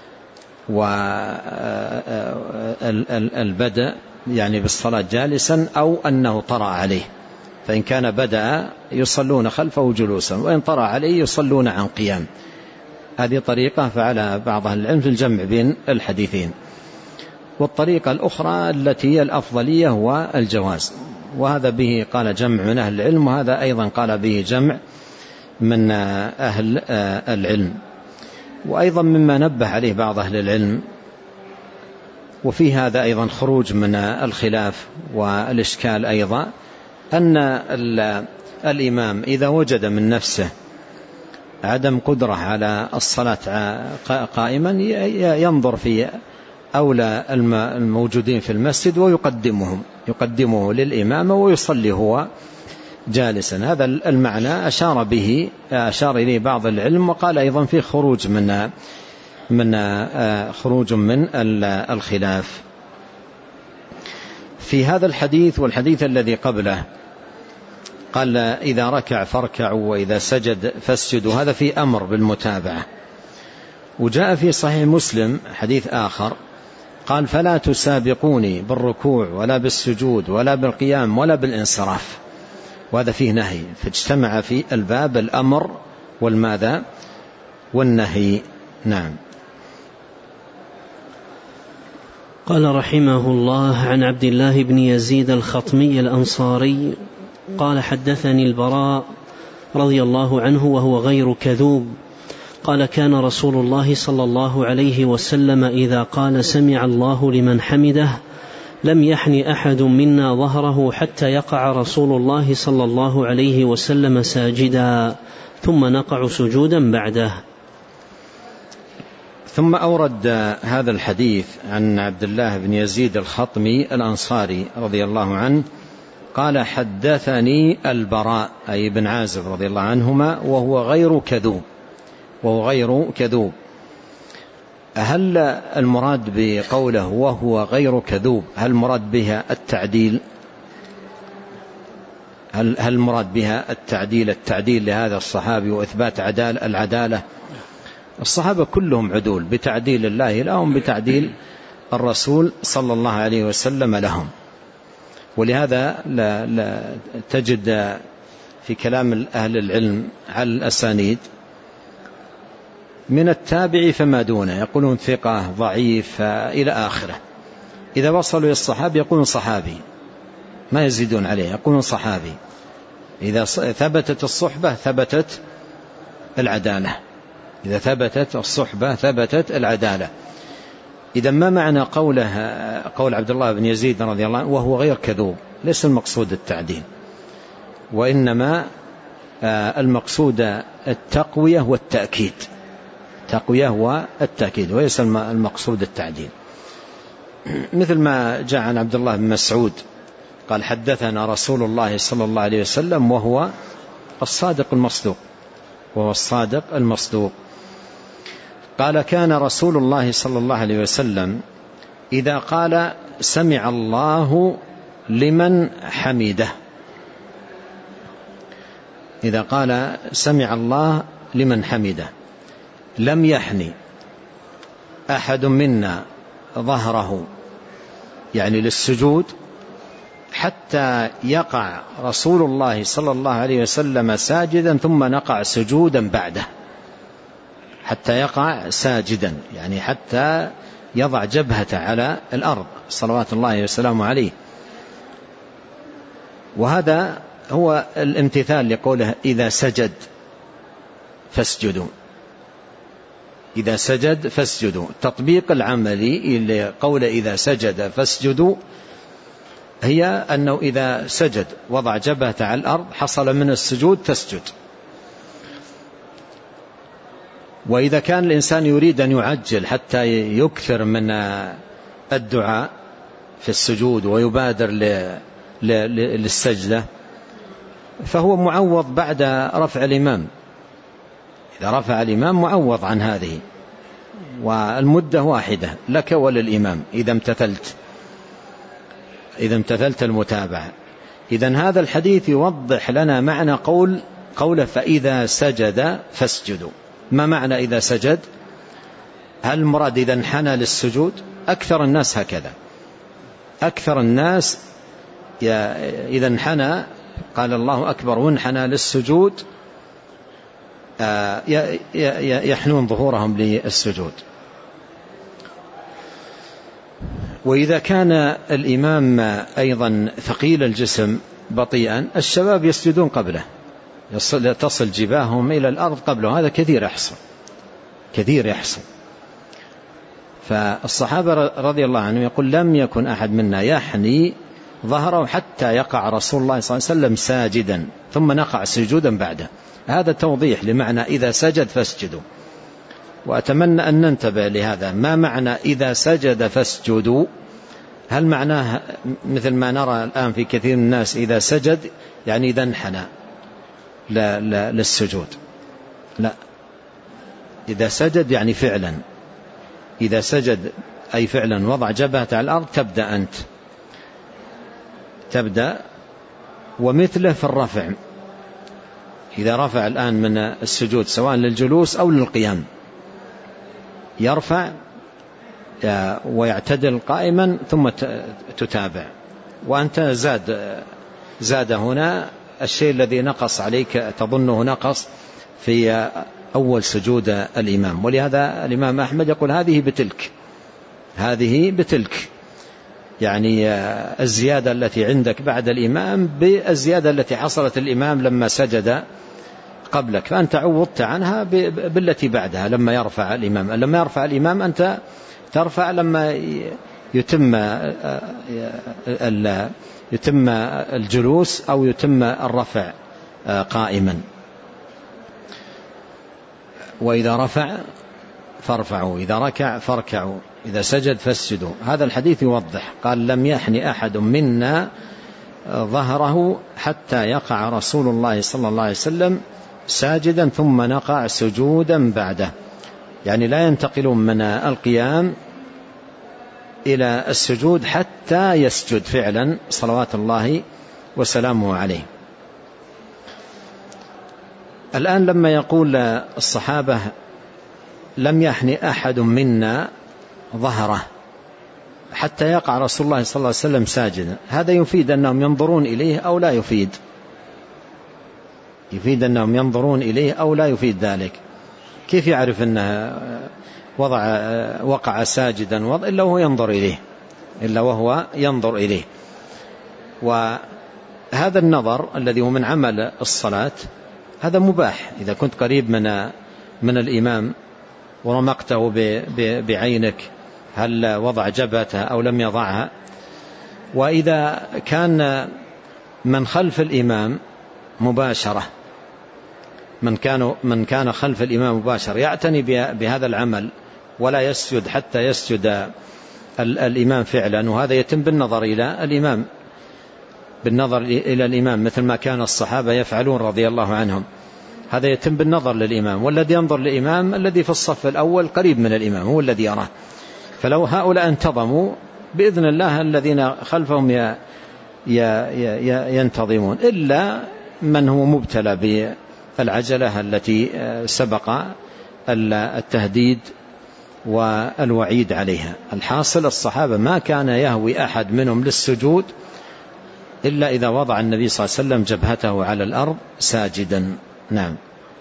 والبدء يعني بالصلاة جالسا، أو أنه طرأ عليه، فإن كان بدأ يصلون خلفه جلوسا، وإن طرأ عليه يصلون عن قيام. هذه طريقة فعل بعض أهل العلم في الجمع بين الحديثين. والطريقة الأخرى التي هي الأفضلية والجواز، وهذا به قال جمع من أهل العلم، وهذا أيضا قال به جمع من أهل العلم. وأيضا مما نبه عليه بعض أهل العلم، وفي هذا أيضا خروج من الخلاف والإشكال أيضا، أن الإمام إذا وجد من نفسه عدم قدرة على الصلاة قائما ينظر في أولى الموجودين في المسجد ويقدمهم يقدمه للإمامة ويصلي هو جالسا. هذا المعنى أشار به أشار إليه بعض العلم، وقال أيضا في خروج من من خروج من الخلاف في هذا الحديث. والحديث الذي قبله قال إذا ركع فاركعوا وإذا سجد فاسجدوا، هذا في أمر بالمتابعة. وجاء في صحيح مسلم حديث آخر قال فلا تسابقوني بالركوع ولا بالسجود ولا بالقيام ولا بالانصراف، وهذا فيه نهي، فاجتمع في الباب الأمر والماذا والنهي. نعم. قال رحمه الله عن عبد الله بن يزيد الخطمي الأنصاري قال حدثني البراء رضي الله عنه وهو غير كذوب قال كان رسول الله صلى الله عليه وسلم إذا قال سمع الله لمن حمده لم يحن أحد منا ظهره حتى يقع رسول الله صلى الله عليه وسلم ساجدا ثم نقع سجودا بعده. ثم أورد هذا الحديث عن عبد الله بن يزيد الخطمي الأنصاري رضي الله عنه قال حدثني البراء أي بن عازب رضي الله عنهما وهو غير كذوب وهو غير كذوب. هل المراد بقوله وهو غير كذوب هل المراد بها التعديل؟ هل هل المراد بها التعديل التعديل لهذا الصحابي وإثبات عدال العدالة؟ الصحابة كلهم عدول بتعديل الله لهم بتعديل الرسول صلى الله عليه وسلم لهم. ولهذا لا لا تجد في كلام أهل العلم على الأسانيد من التابع فما دونه يقولون ثقة ضعيف إلى آخره. إذا وصلوا إلى الصحابي يقولون صحابي ما يزيدون عليه، يقولون صحابي. إذا ثبتت الصحبة ثبتت العدالة، إذا ثبتت الصحبة ثبتت العدالة. إذا ما معنى قوله قول عبد الله بن يزيد رضي الله عنه وهو غير كذوب؟ ليس المقصود التعديل، وإنما المقصود التقوية والتأكيد، تقوية والتأكيد، وليس المقصود التعديل. مثل ما جاء عن عبد الله بن مسعود قال حدثنا رسول الله صلى الله عليه وسلم وهو الصادق المصدوق وهو الصادق المصدوق قال كان رسول الله صلى الله عليه وسلم إذا قال سمع الله لمن حمده، إذا قال سمع الله لمن حمده لم يحني أحد منا ظهره يعني للسجود حتى يقع رسول الله صلى الله عليه وسلم ساجدا ثم نقع سجودا بعده، حتى يقع ساجدا يعني حتى يضع جبهته على الأرض صلوات الله وسلامه عليه. وهذا هو الامتثال لقوله إذا سجد فاسجدوا، إذا سجد فاسجدوا. التطبيق العملي لقول إذا سجد فاسجدوا هي أنه إذا سجد وضع جبهته على الأرض حصل من السجود تسجد. وإذا كان الإنسان يريد أن يعجل حتى يكثر من الدعاء في السجود ويبادر للسجدة فهو معوض بعد رفع الإمام، إذا رفع الإمام معوض عن هذه، والمدة واحدة لك وللإمام إذا امتثلت إذا امتثلت المتابعة. إذن هذا الحديث يوضح لنا معنى قول قوله فإذا سجد فاسجدوا. ما معنى إذا سجد؟ هل المراد إذا انحنى للسجود؟ أكثر الناس هكذا، أكثر الناس إذا انحنى قال الله أكبر وانحنى للسجود يحنون ظهورهم للسجود. وإذا كان الإمام أيضا ثقيل الجسم بطيئا الشباب يسجدون قبله، تصل جباههم إلى الأرض قبله، هذا كثير يحصل كثير يحصل. فالصحابة رضي الله عنهم يقول لم يكن أحد منا يحني ظهره حتى يقع رسول الله صلى الله عليه وسلم ساجدا ثم نقع سجودا بعده. هذا توضيح لمعنى إذا سجد فاسجدوا. وأتمنى أن ننتبه لهذا. ما معنى إذا سجد فاسجدوا؟ هل معناه مثل ما نرى الآن في كثير من الناس إذا سجد يعني إذا انحنى للسجود؟ لا، إذا سجد يعني فعلا، إذا سجد أي فعلا وضع جبهته على الأرض تبدأ أنت تبدأ. ومثله في الرفع، إذا رفع الآن من السجود سواء للجلوس أو للقيام يرفع ويعتدل قائما ثم تتابع، وأنت زاد زاد هنا الشيء الذي نقص عليك تظنه نقص في أول سجود الإمام. ولهذا الإمام أحمد يقول هذه بتلك هذه بتلك، يعني الزيادة التي عندك بعد الإمام بالزيادة التي حصلت الإمام لما سجد قبلك، فأنت عوضت عنها بالتي بعدها لما يرفع الإمام. لما يرفع الإمام أنت ترفع لما يتم يتم الجلوس أو يتم الرفع قائما. وإذا رفع فارفعوا، إذا ركع فاركعوا، إذا سجد فاسجدوا. هذا الحديث يوضح، قال لم يحن أحد منا ظهره حتى يقع رسول الله صلى الله عليه وسلم ساجدا ثم نقع سجودا بعده، يعني لا ينتقلون من القيام إلى السجود حتى يسجد فعلا صلوات الله وسلامه عليه. الآن لما يقول الصحابة لم يحن أحد منا ظهره حتى يقع رسول الله صلى الله عليه وسلم ساجدا، هذا يفيد أنهم ينظرون إليه أو لا يفيد؟ يفيد أنهم ينظرون إليه أو لا يفيد ذلك؟ كيف يعرف أنه وضع وقع ساجدا وضع إلا وهو ينظر إليه إلا وهو ينظر إليه؟ وهذا النظر الذي هو من عمل الصلاة هذا مباح إذا كنت قريب من من الإمام ورمقته بعينك هل وضع جبهته أو لم يضعها. وإذا كان من خلف الإمام مباشرة، من كان من كان خلف الإمام مباشرة يعتني بهذا العمل ولا يسجد حتى يسجد الإمام فعلا، وهذا يتم بالنظر إلى الإمام بالنظر إلى الإمام مثل ما كان الصحابة يفعلون رضي الله عنهم، هذا يتم بالنظر للإمام. والذي ينظر للإمام الذي في الصف الأول قريب من الإمام هو الذي يراه. فلو هؤلاء انتظموا بإذن الله الذين خلفهم ينتظمون، إلا من هو مبتلى بالعجلة التي سبق التهديد والوعيد عليها. الحاصل الصحابة ما كان يهوي أحد منهم للسجود إلا إذا وضع النبي صلى الله عليه وسلم جبهته على الأرض ساجدا. نعم.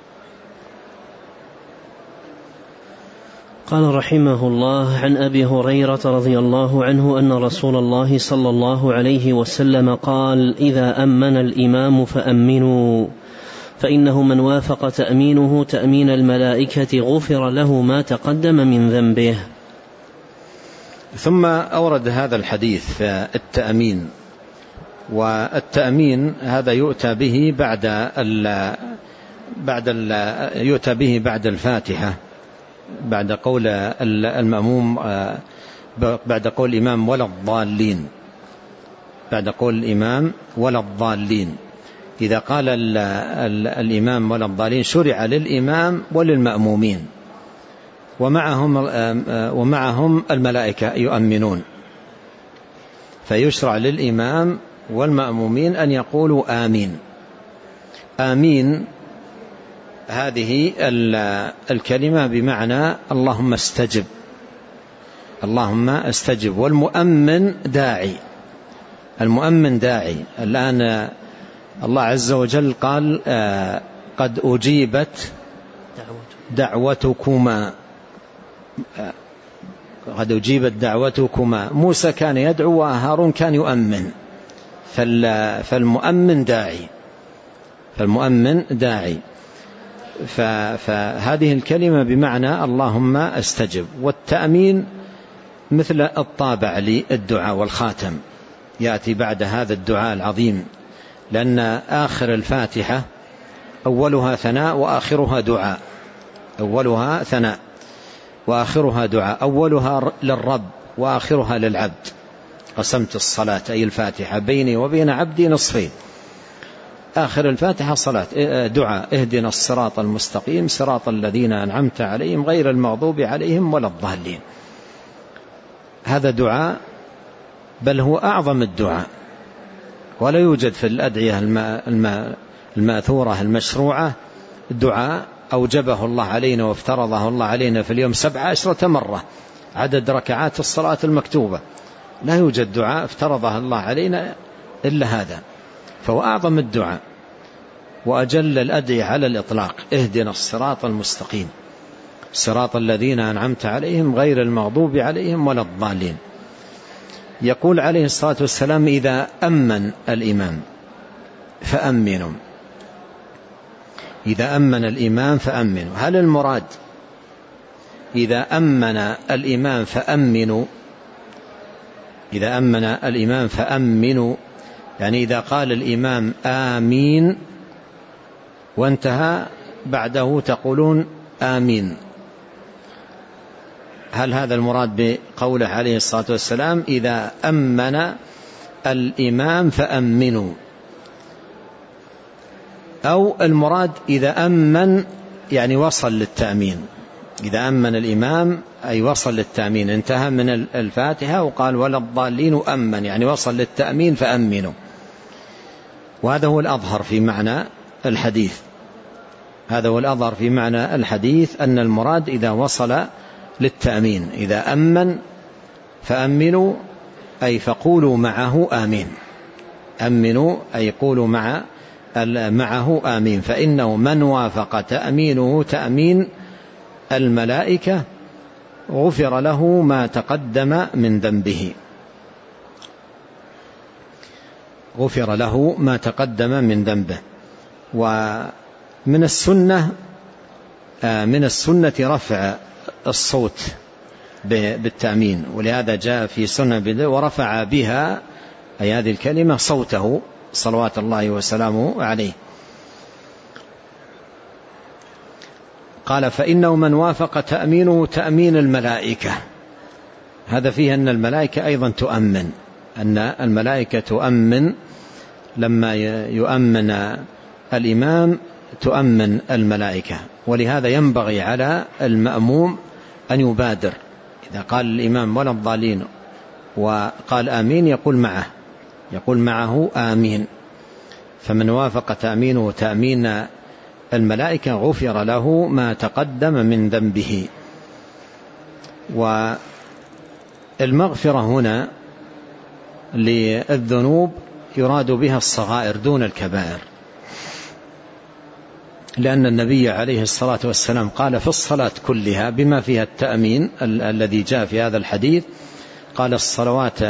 قال رحمه الله: عن أبي هريرة رضي الله عنه أن رسول الله صلى الله عليه وسلم قال: إذا أمن الإمام فأمنوا، فإنه من وافق تأمينه تأمين الملائكة غفر له ما تقدم من ذنبه. ثم أورد هذا الحديث في التأمين، والتأمين هذا يؤتى به بعد ال بعد ال يؤتى به بعد الفاتحة، بعد قول المأموم، بعد قول الإمام ولا الضالين، بعد قول الإمام ولا الضالين. إذا قال ال ال الإمام ولا الضالين شرع للإمام وللمأمومين، ومعهم ومعهم الملائكة يؤمنون، فيشرع للإمام والمأمومين أن يقولوا آمين. آمين هذه الكلمة بمعنى اللهم استجب، اللهم استجب. والمؤمن داعي، المؤمن داعي. الآن الله عز وجل قال قد أجيبت دعوتكما، قد أجيبت دعوتكما. موسى كان يدعو وهارون كان يؤمن، فالمؤمن داعي، فالمؤمن داعي. فهذه الكلمة بمعنى اللهم استجب. والتأمين مثل الطابع للدعاء والخاتم يأتي بعد هذا الدعاء العظيم، لأن آخر الفاتحة أولها ثناء وآخرها دعاء، أولها ثناء وآخرها دعاء، أولها للرب وآخرها للعبد. قسمت الصلاة أي الفاتحة بيني وبين عبدي نصفين، آخر الفاتحة صلاة دعاء اهدنا الصراط المستقيم صراط الذين أنعمت عليهم غير المغضوب عليهم ولا الضالين. هذا دعاء، بل هو أعظم الدعاء، ولا يوجد في الأدعية الماثورة المشروعة دعاء أوجبه الله علينا وافترضه الله علينا في اليوم سبع عشرة مرة عدد ركعات الصلاة المكتوبة. لا يوجد دعاء افترضه الله علينا إلا هذا، فهو أعظم الدعاء وأجل الأدعية على الإطلاق. اهدنا الصراط المستقيم صراط الذين أنعمت عليهم غير المغضوب عليهم ولا الضالين. يقول عليه الصلاة والسلام إذا أمن الإمام فأمنوا، إذا أمن الإمام فأمنوا. هل المراد إذا أمن الإمام فأمنوا، إذا أمن الإمام فأمنوا يعني إذا قال الإمام آمين وانتهى بعده تقولون آمين، هل هذا المراد بقوله عليه الصلاة والسلام إذا أمن الإمام فأمنوا، أو المراد إذا أمن يعني وصل للتأمين؟ إذا أمن الإمام أي وصل للتأمين، انتهى من الفاتحة وقال ولا الضالين أمن يعني وصل للتأمين فأمنوا. وهذا هو الأظهر في معنى الحديث، هذا هو الأظهر في معنى الحديث أن المراد إذا وصل للتأمين. إذا أمن فأمنوا أي فقولوا معه آمين، أمنوا أي قولوا مع معه آمين، فإنه من وافق تأمينه تأمين الملائكة غفر له ما تقدم من ذنبه، غفر له ما تقدم من ذنبه. ومن السنة من السنة رفع الصوت بالتأمين، ولهذا جاء في سنة ورفع بها أي هذه الكلمة صوته صلوات الله وسلامه عليه. قال فإنه من وافق تأمينه تأمين الملائكة، هذا فيه أن الملائكة أيضا تؤمن، أن الملائكة تؤمن لما يؤمن الإمام تؤمن الملائكة. ولهذا ينبغي على المأموم أن يبادر، إذا قال الإمام ولا الضالين وقال آمين يقول معه، يقول معه آمين. فمن وافق تأمينه تأمين الملائكة غفر له ما تقدم من ذنبه. والمغفرة هنا للذنوب يراد بها الصغائر دون الكبائر، لأن النبي عليه الصلاة والسلام قال في الصلاة كلها بما فيها التأمين ال- الذي جاء في هذا الحديث، قال الصلوات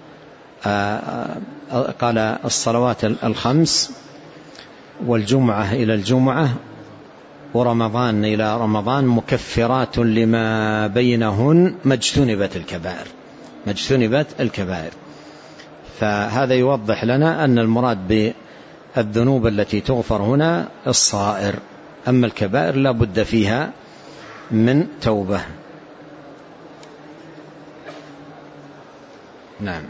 قال الصلوات الخمس والجمعة إلى الجمعة ورمضان إلى رمضان مكفرات لما بينهن ما اجتنبت الكبائر، ما اجتنبت الكبائر. فهذا يوضح لنا أن المراد بالذنوب التي تغفر هنا الصغائر، أما الكبائر لا بد فيها من توبة. نعم.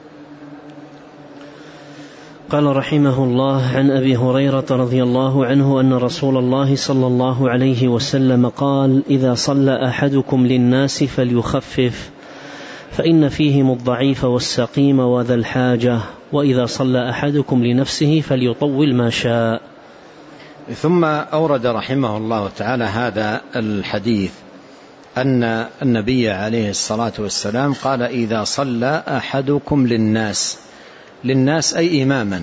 قال رحمه الله عن أبي هريرة رضي الله عنه أن رسول الله صلى الله عليه وسلم قال إذا صلى أحدكم للناس فليخفف فإن فيهم الضعيف والسقيم وذا الحاجة، وإذا صلى أحدكم لنفسه فليطول ما شاء. ثم أورد رحمه الله تعالى هذا الحديث أن النبي عليه الصلاة والسلام قال إذا صلى أحدكم للناس، للناس أي إماما،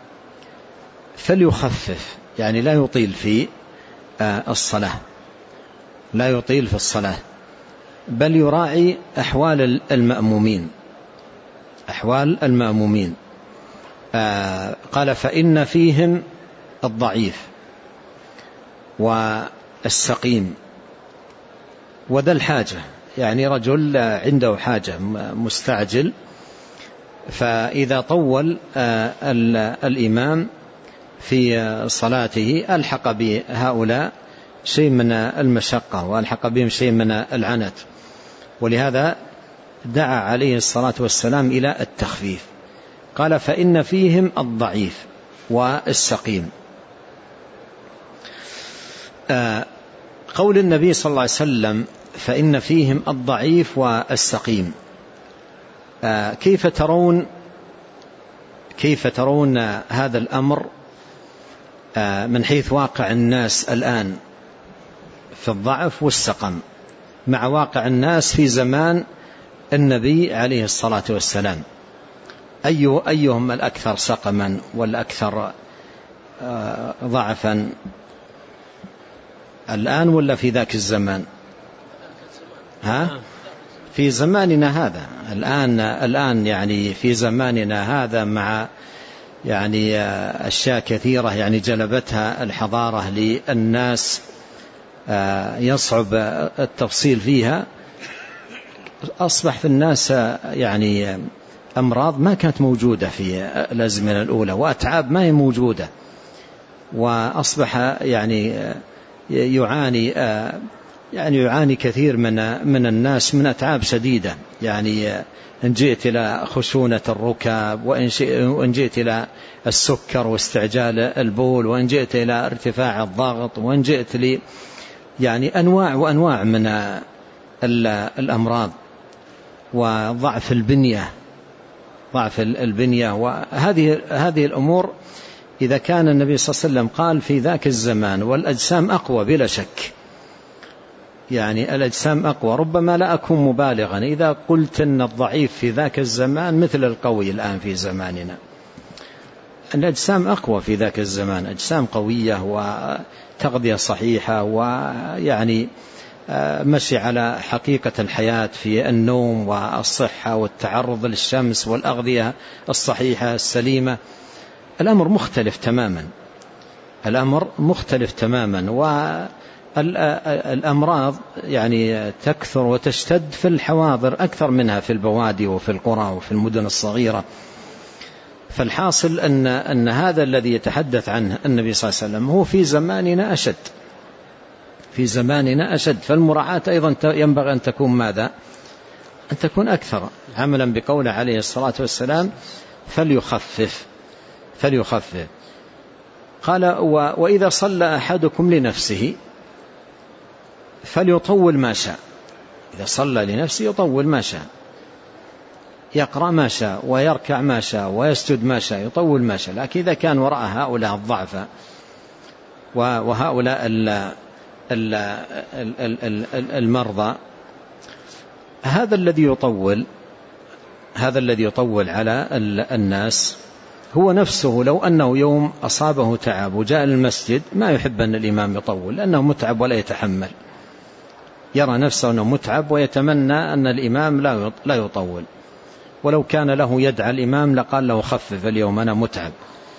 فليخفف يعني لا يطيل في الصلاة، لا يطيل في الصلاة، بل يراعي أحوال المأمومين، أحوال المأمومين. قال فإن فيهم الضعيف والسقيم وذا الحاجة، يعني رجل عنده حاجة مستعجل، فإذا طول الإمام في صلاته ألحق بهؤلاء شيء من المشقة وألحق بهم شيء من العنت، ولهذا دعا عليه الصلاة والسلام إلى التخفيف. قال فإن فيهم الضعيف والسقيم. قول النبي صلى الله عليه وسلم فإن فيهم الضعيف والسقيم، كيف ترون كيف ترون هذا الأمر من حيث واقع الناس الآن في الضعف والسقم، مع واقع الناس في زمان النبي عليه الصلاة والسلام؟ أي أيهم الأكثر سقما والأكثر ضعفا، الآن ولا في ذاك الزمان؟ ها؟ في زماننا هذا الآن الآن يعني في زماننا هذا، مع يعني أشياء كثيرة يعني جلبتها الحضارة للناس يصعب التفصيل فيها. أصبح في الناس يعني أمراض ما كانت موجودة في الأزمنة الأولى، وأتعاب ما هي موجودة، وأصبح يعني يعاني يعني يعاني كثير من من الناس من أتعاب شديدة. يعني إن جئت إلى خشونة الركاب، وإن جئت إلى السكر واستعجال البول، وإن جئت إلى ارتفاع الضغط، وإن جئت لي يعني أنواع وأنواع من الأمراض، وضعف البنية ضعف البنية وهذه هذه الأمور. إذا كان النبي صلى الله عليه وسلم قال في ذاك الزمان والأجسام أقوى بلا شك، يعني الأجسام أقوى، ربما لا أكون مبالغا إذا قلت أن الضعيف في ذاك الزمان مثل القوي الآن في زماننا. الأجسام أقوى في ذاك الزمان، أجسام قوية وتغذية صحيحة، ويعني مشي على حقيقة الحياة في النوم والصحة والتعرض للشمس والأغذية الصحيحة السليمة. الأمر مختلف تماما، الأمر مختلف تماما. والأمراض يعني تكثر وتشتد في الحواضر أكثر منها في البوادي وفي القرى وفي المدن الصغيرة. فالحاصل أن, أن هذا الذي يتحدث عنه النبي صلى الله عليه وسلم هو في زماننا أشد، في زماننا أشد. فالمراعاة أيضا ينبغي أن تكون ماذا؟ أن تكون أكثر، عملا بقوله عليه الصلاة والسلام فليخفف فليخفف. قال وإذا صلى أحدكم لنفسه فليطول ما شاء. إذا صلى لنفسه يطول ما شاء، يقرأ ما شاء ويركع ما شاء ويسجد ما شاء، يطول ما شاء. لكن إذا كان وراء هؤلاء الضعف وهؤلاء المرضى، هذا الذي يطول هذا الذي يطول على الناس هو نفسه. لو أنه يوم أصابه تعب وجاء المسجد ما يحب أن الإمام يطول، لأنه متعب ولا يتحمل، يرى نفسه أنه متعب ويتمنى أن الإمام لا يطول. ولو كان له يدعى الإمام لقال له خفف اليوم أنا متعب.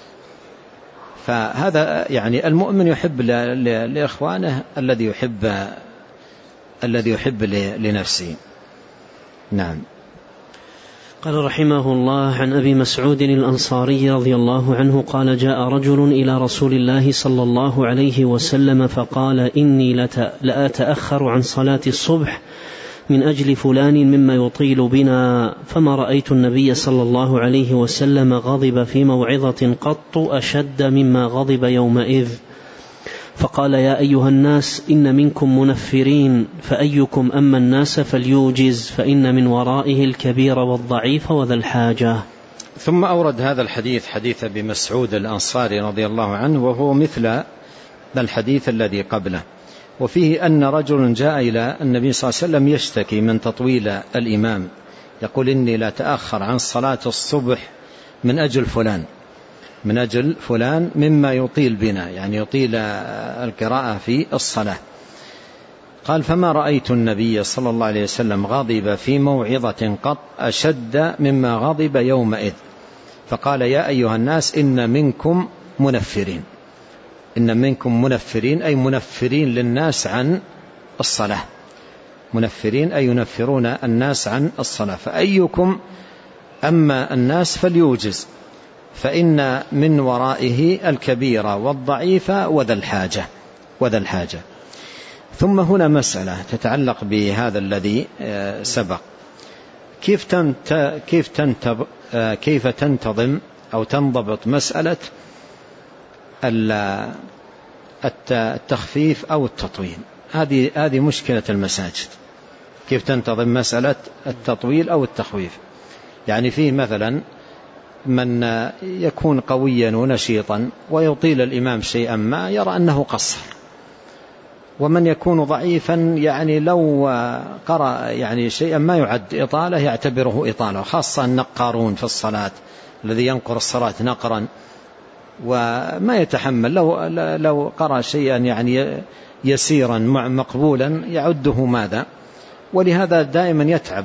فهذا يعني المؤمن يحب لإخوانه الذي يحب الذي يحب لنفسه. نعم. قال رحمه الله عن أبي مسعود الأنصاري رضي الله عنه قال جاء رجل إلى رسول الله صلى الله عليه وسلم فقال إني لأتأخر عن صلاة الصبح من أجل فلان مما يطيل بنا، فما رأيت النبي صلى الله عليه وسلم غضب في موعظة قط أشد مما غضب يومئذ. فقال يا أيها الناس إن منكم منفرين، فأيكم أما الناس فليوجز، فإن من ورائه الكبير والضعيف وذا الحاجة. ثم أورد هذا الحديث حديث أبي مسعود الأنصاري رضي الله عنه، وهو مثل الحديث الذي قبله، وفيه أن رجل جاء إلى النبي صلى الله عليه وسلم يشتكي من تطويل الإمام، يقول إني لا تأخر عن صلاة الصبح من أجل فلان من أجل فلان مما يطيل بنا، يعني يطيل القراءة في الصلاة. قال فما رأيت النبي صلى الله عليه وسلم غضب في موعظة قط أشد مما غضب يومئذ. فقال يا أيها الناس إن منكم منفرين إن منكم منفرين أي منفرين للناس عن الصلاة، منفرين أي ينفرون الناس عن الصلاة. فأيكم أما الناس فليوجز، فإن من ورائه الكبير والضعيف وذا الحاجة وذا الحاجة ثم هنا مسألة تتعلق بهذا الذي سبق، كيف تنت كيف تنتظم كيف تنتظم أو تنضبط مسألة التخفيف أو التطويل. هذه هذه مشكلة المساجد، كيف تنتظم مسألة التطويل أو التخفيف. يعني فيه مثلا من يكون قويا ونشيطا ويطيل الإمام شيئا ما يرى أنه قصر، ومن يكون ضعيفا يعني لو قرأ يعني شيئا ما يعد إطالة يعتبره إطالة، خاصة النقارون في الصلاة الذي ينقر الصلاة نقرا وما يتحمل، لو لو قرأ شيئا يعني يسيرا مقبولا يعده ماذا. ولهذا دائما يتعب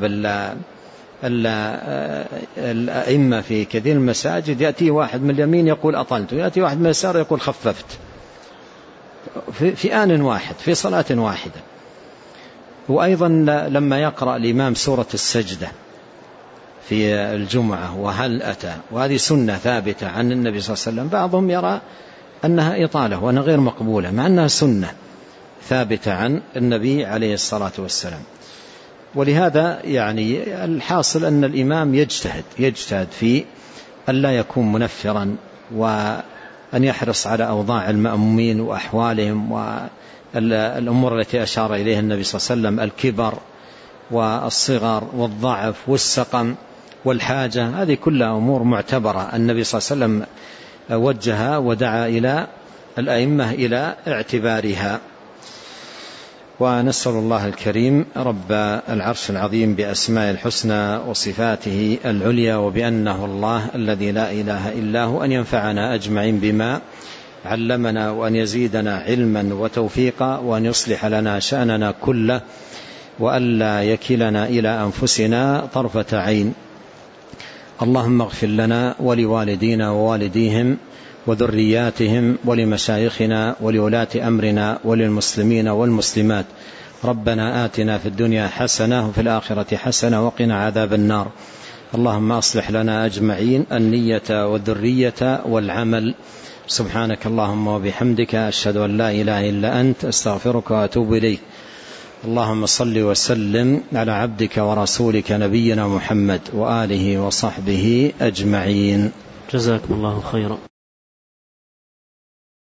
الأئمة في كثير المساجد، يأتي واحد من اليمين يقول أطلت، ويأتي واحد من اليسار يقول خففت في, في آن واحد في صلاة واحدة. وأيضا لما يقرأ الإمام سورة السجدة في الجمعة وهل أتى، وهذه سنة ثابتة عن النبي صلى الله عليه وسلم، بعضهم يرى أنها إطالة وأنها غير مقبولة مع أنها سنة ثابتة عن النبي عليه الصلاة والسلام. ولهذا يعني الحاصل أن الإمام يجتهد يجتهد في أن لا يكون منفرا، وأن يحرص على أوضاع المأمومين وأحوالهم والأمور التي أشار إليها النبي صلى الله عليه وسلم، الكبر والصغر والضعف والسقم والحاجة، هذه كلها أمور معتبرة النبي صلى الله عليه وسلم وجهها ودعا إلى الأئمة إلى اعتبارها. ونسأل الله الكريم رب العرش العظيم بأسماء الحسنى وصفاته العليا وبأنه الله الذي لا إله إلا هو أن ينفعنا أجمعين بما علمنا، وأن يزيدنا علما وتوفيقا، وأن يصلح لنا شأننا كله، وألا يكلنا إلى أنفسنا طرفة عين. اللهم اغفر لنا ولوالدينا ووالديهم وذرياتهم ولمشايخنا ولولاة أمرنا وللمسلمين والمسلمات. ربنا آتنا في الدنيا حسنة وفي الآخرة حسنة وقنا عذاب النار. اللهم أصلح لنا أجمعين النية والذرية والعمل. سبحانك اللهم وبحمدك، أشهد أن لا إله إلا أنت، أستغفرك وأتوب إليك. اللهم صل وسلم على عبدك ورسولك نبينا محمد وآله وصحبه أجمعين. جزاكم الله خيرا.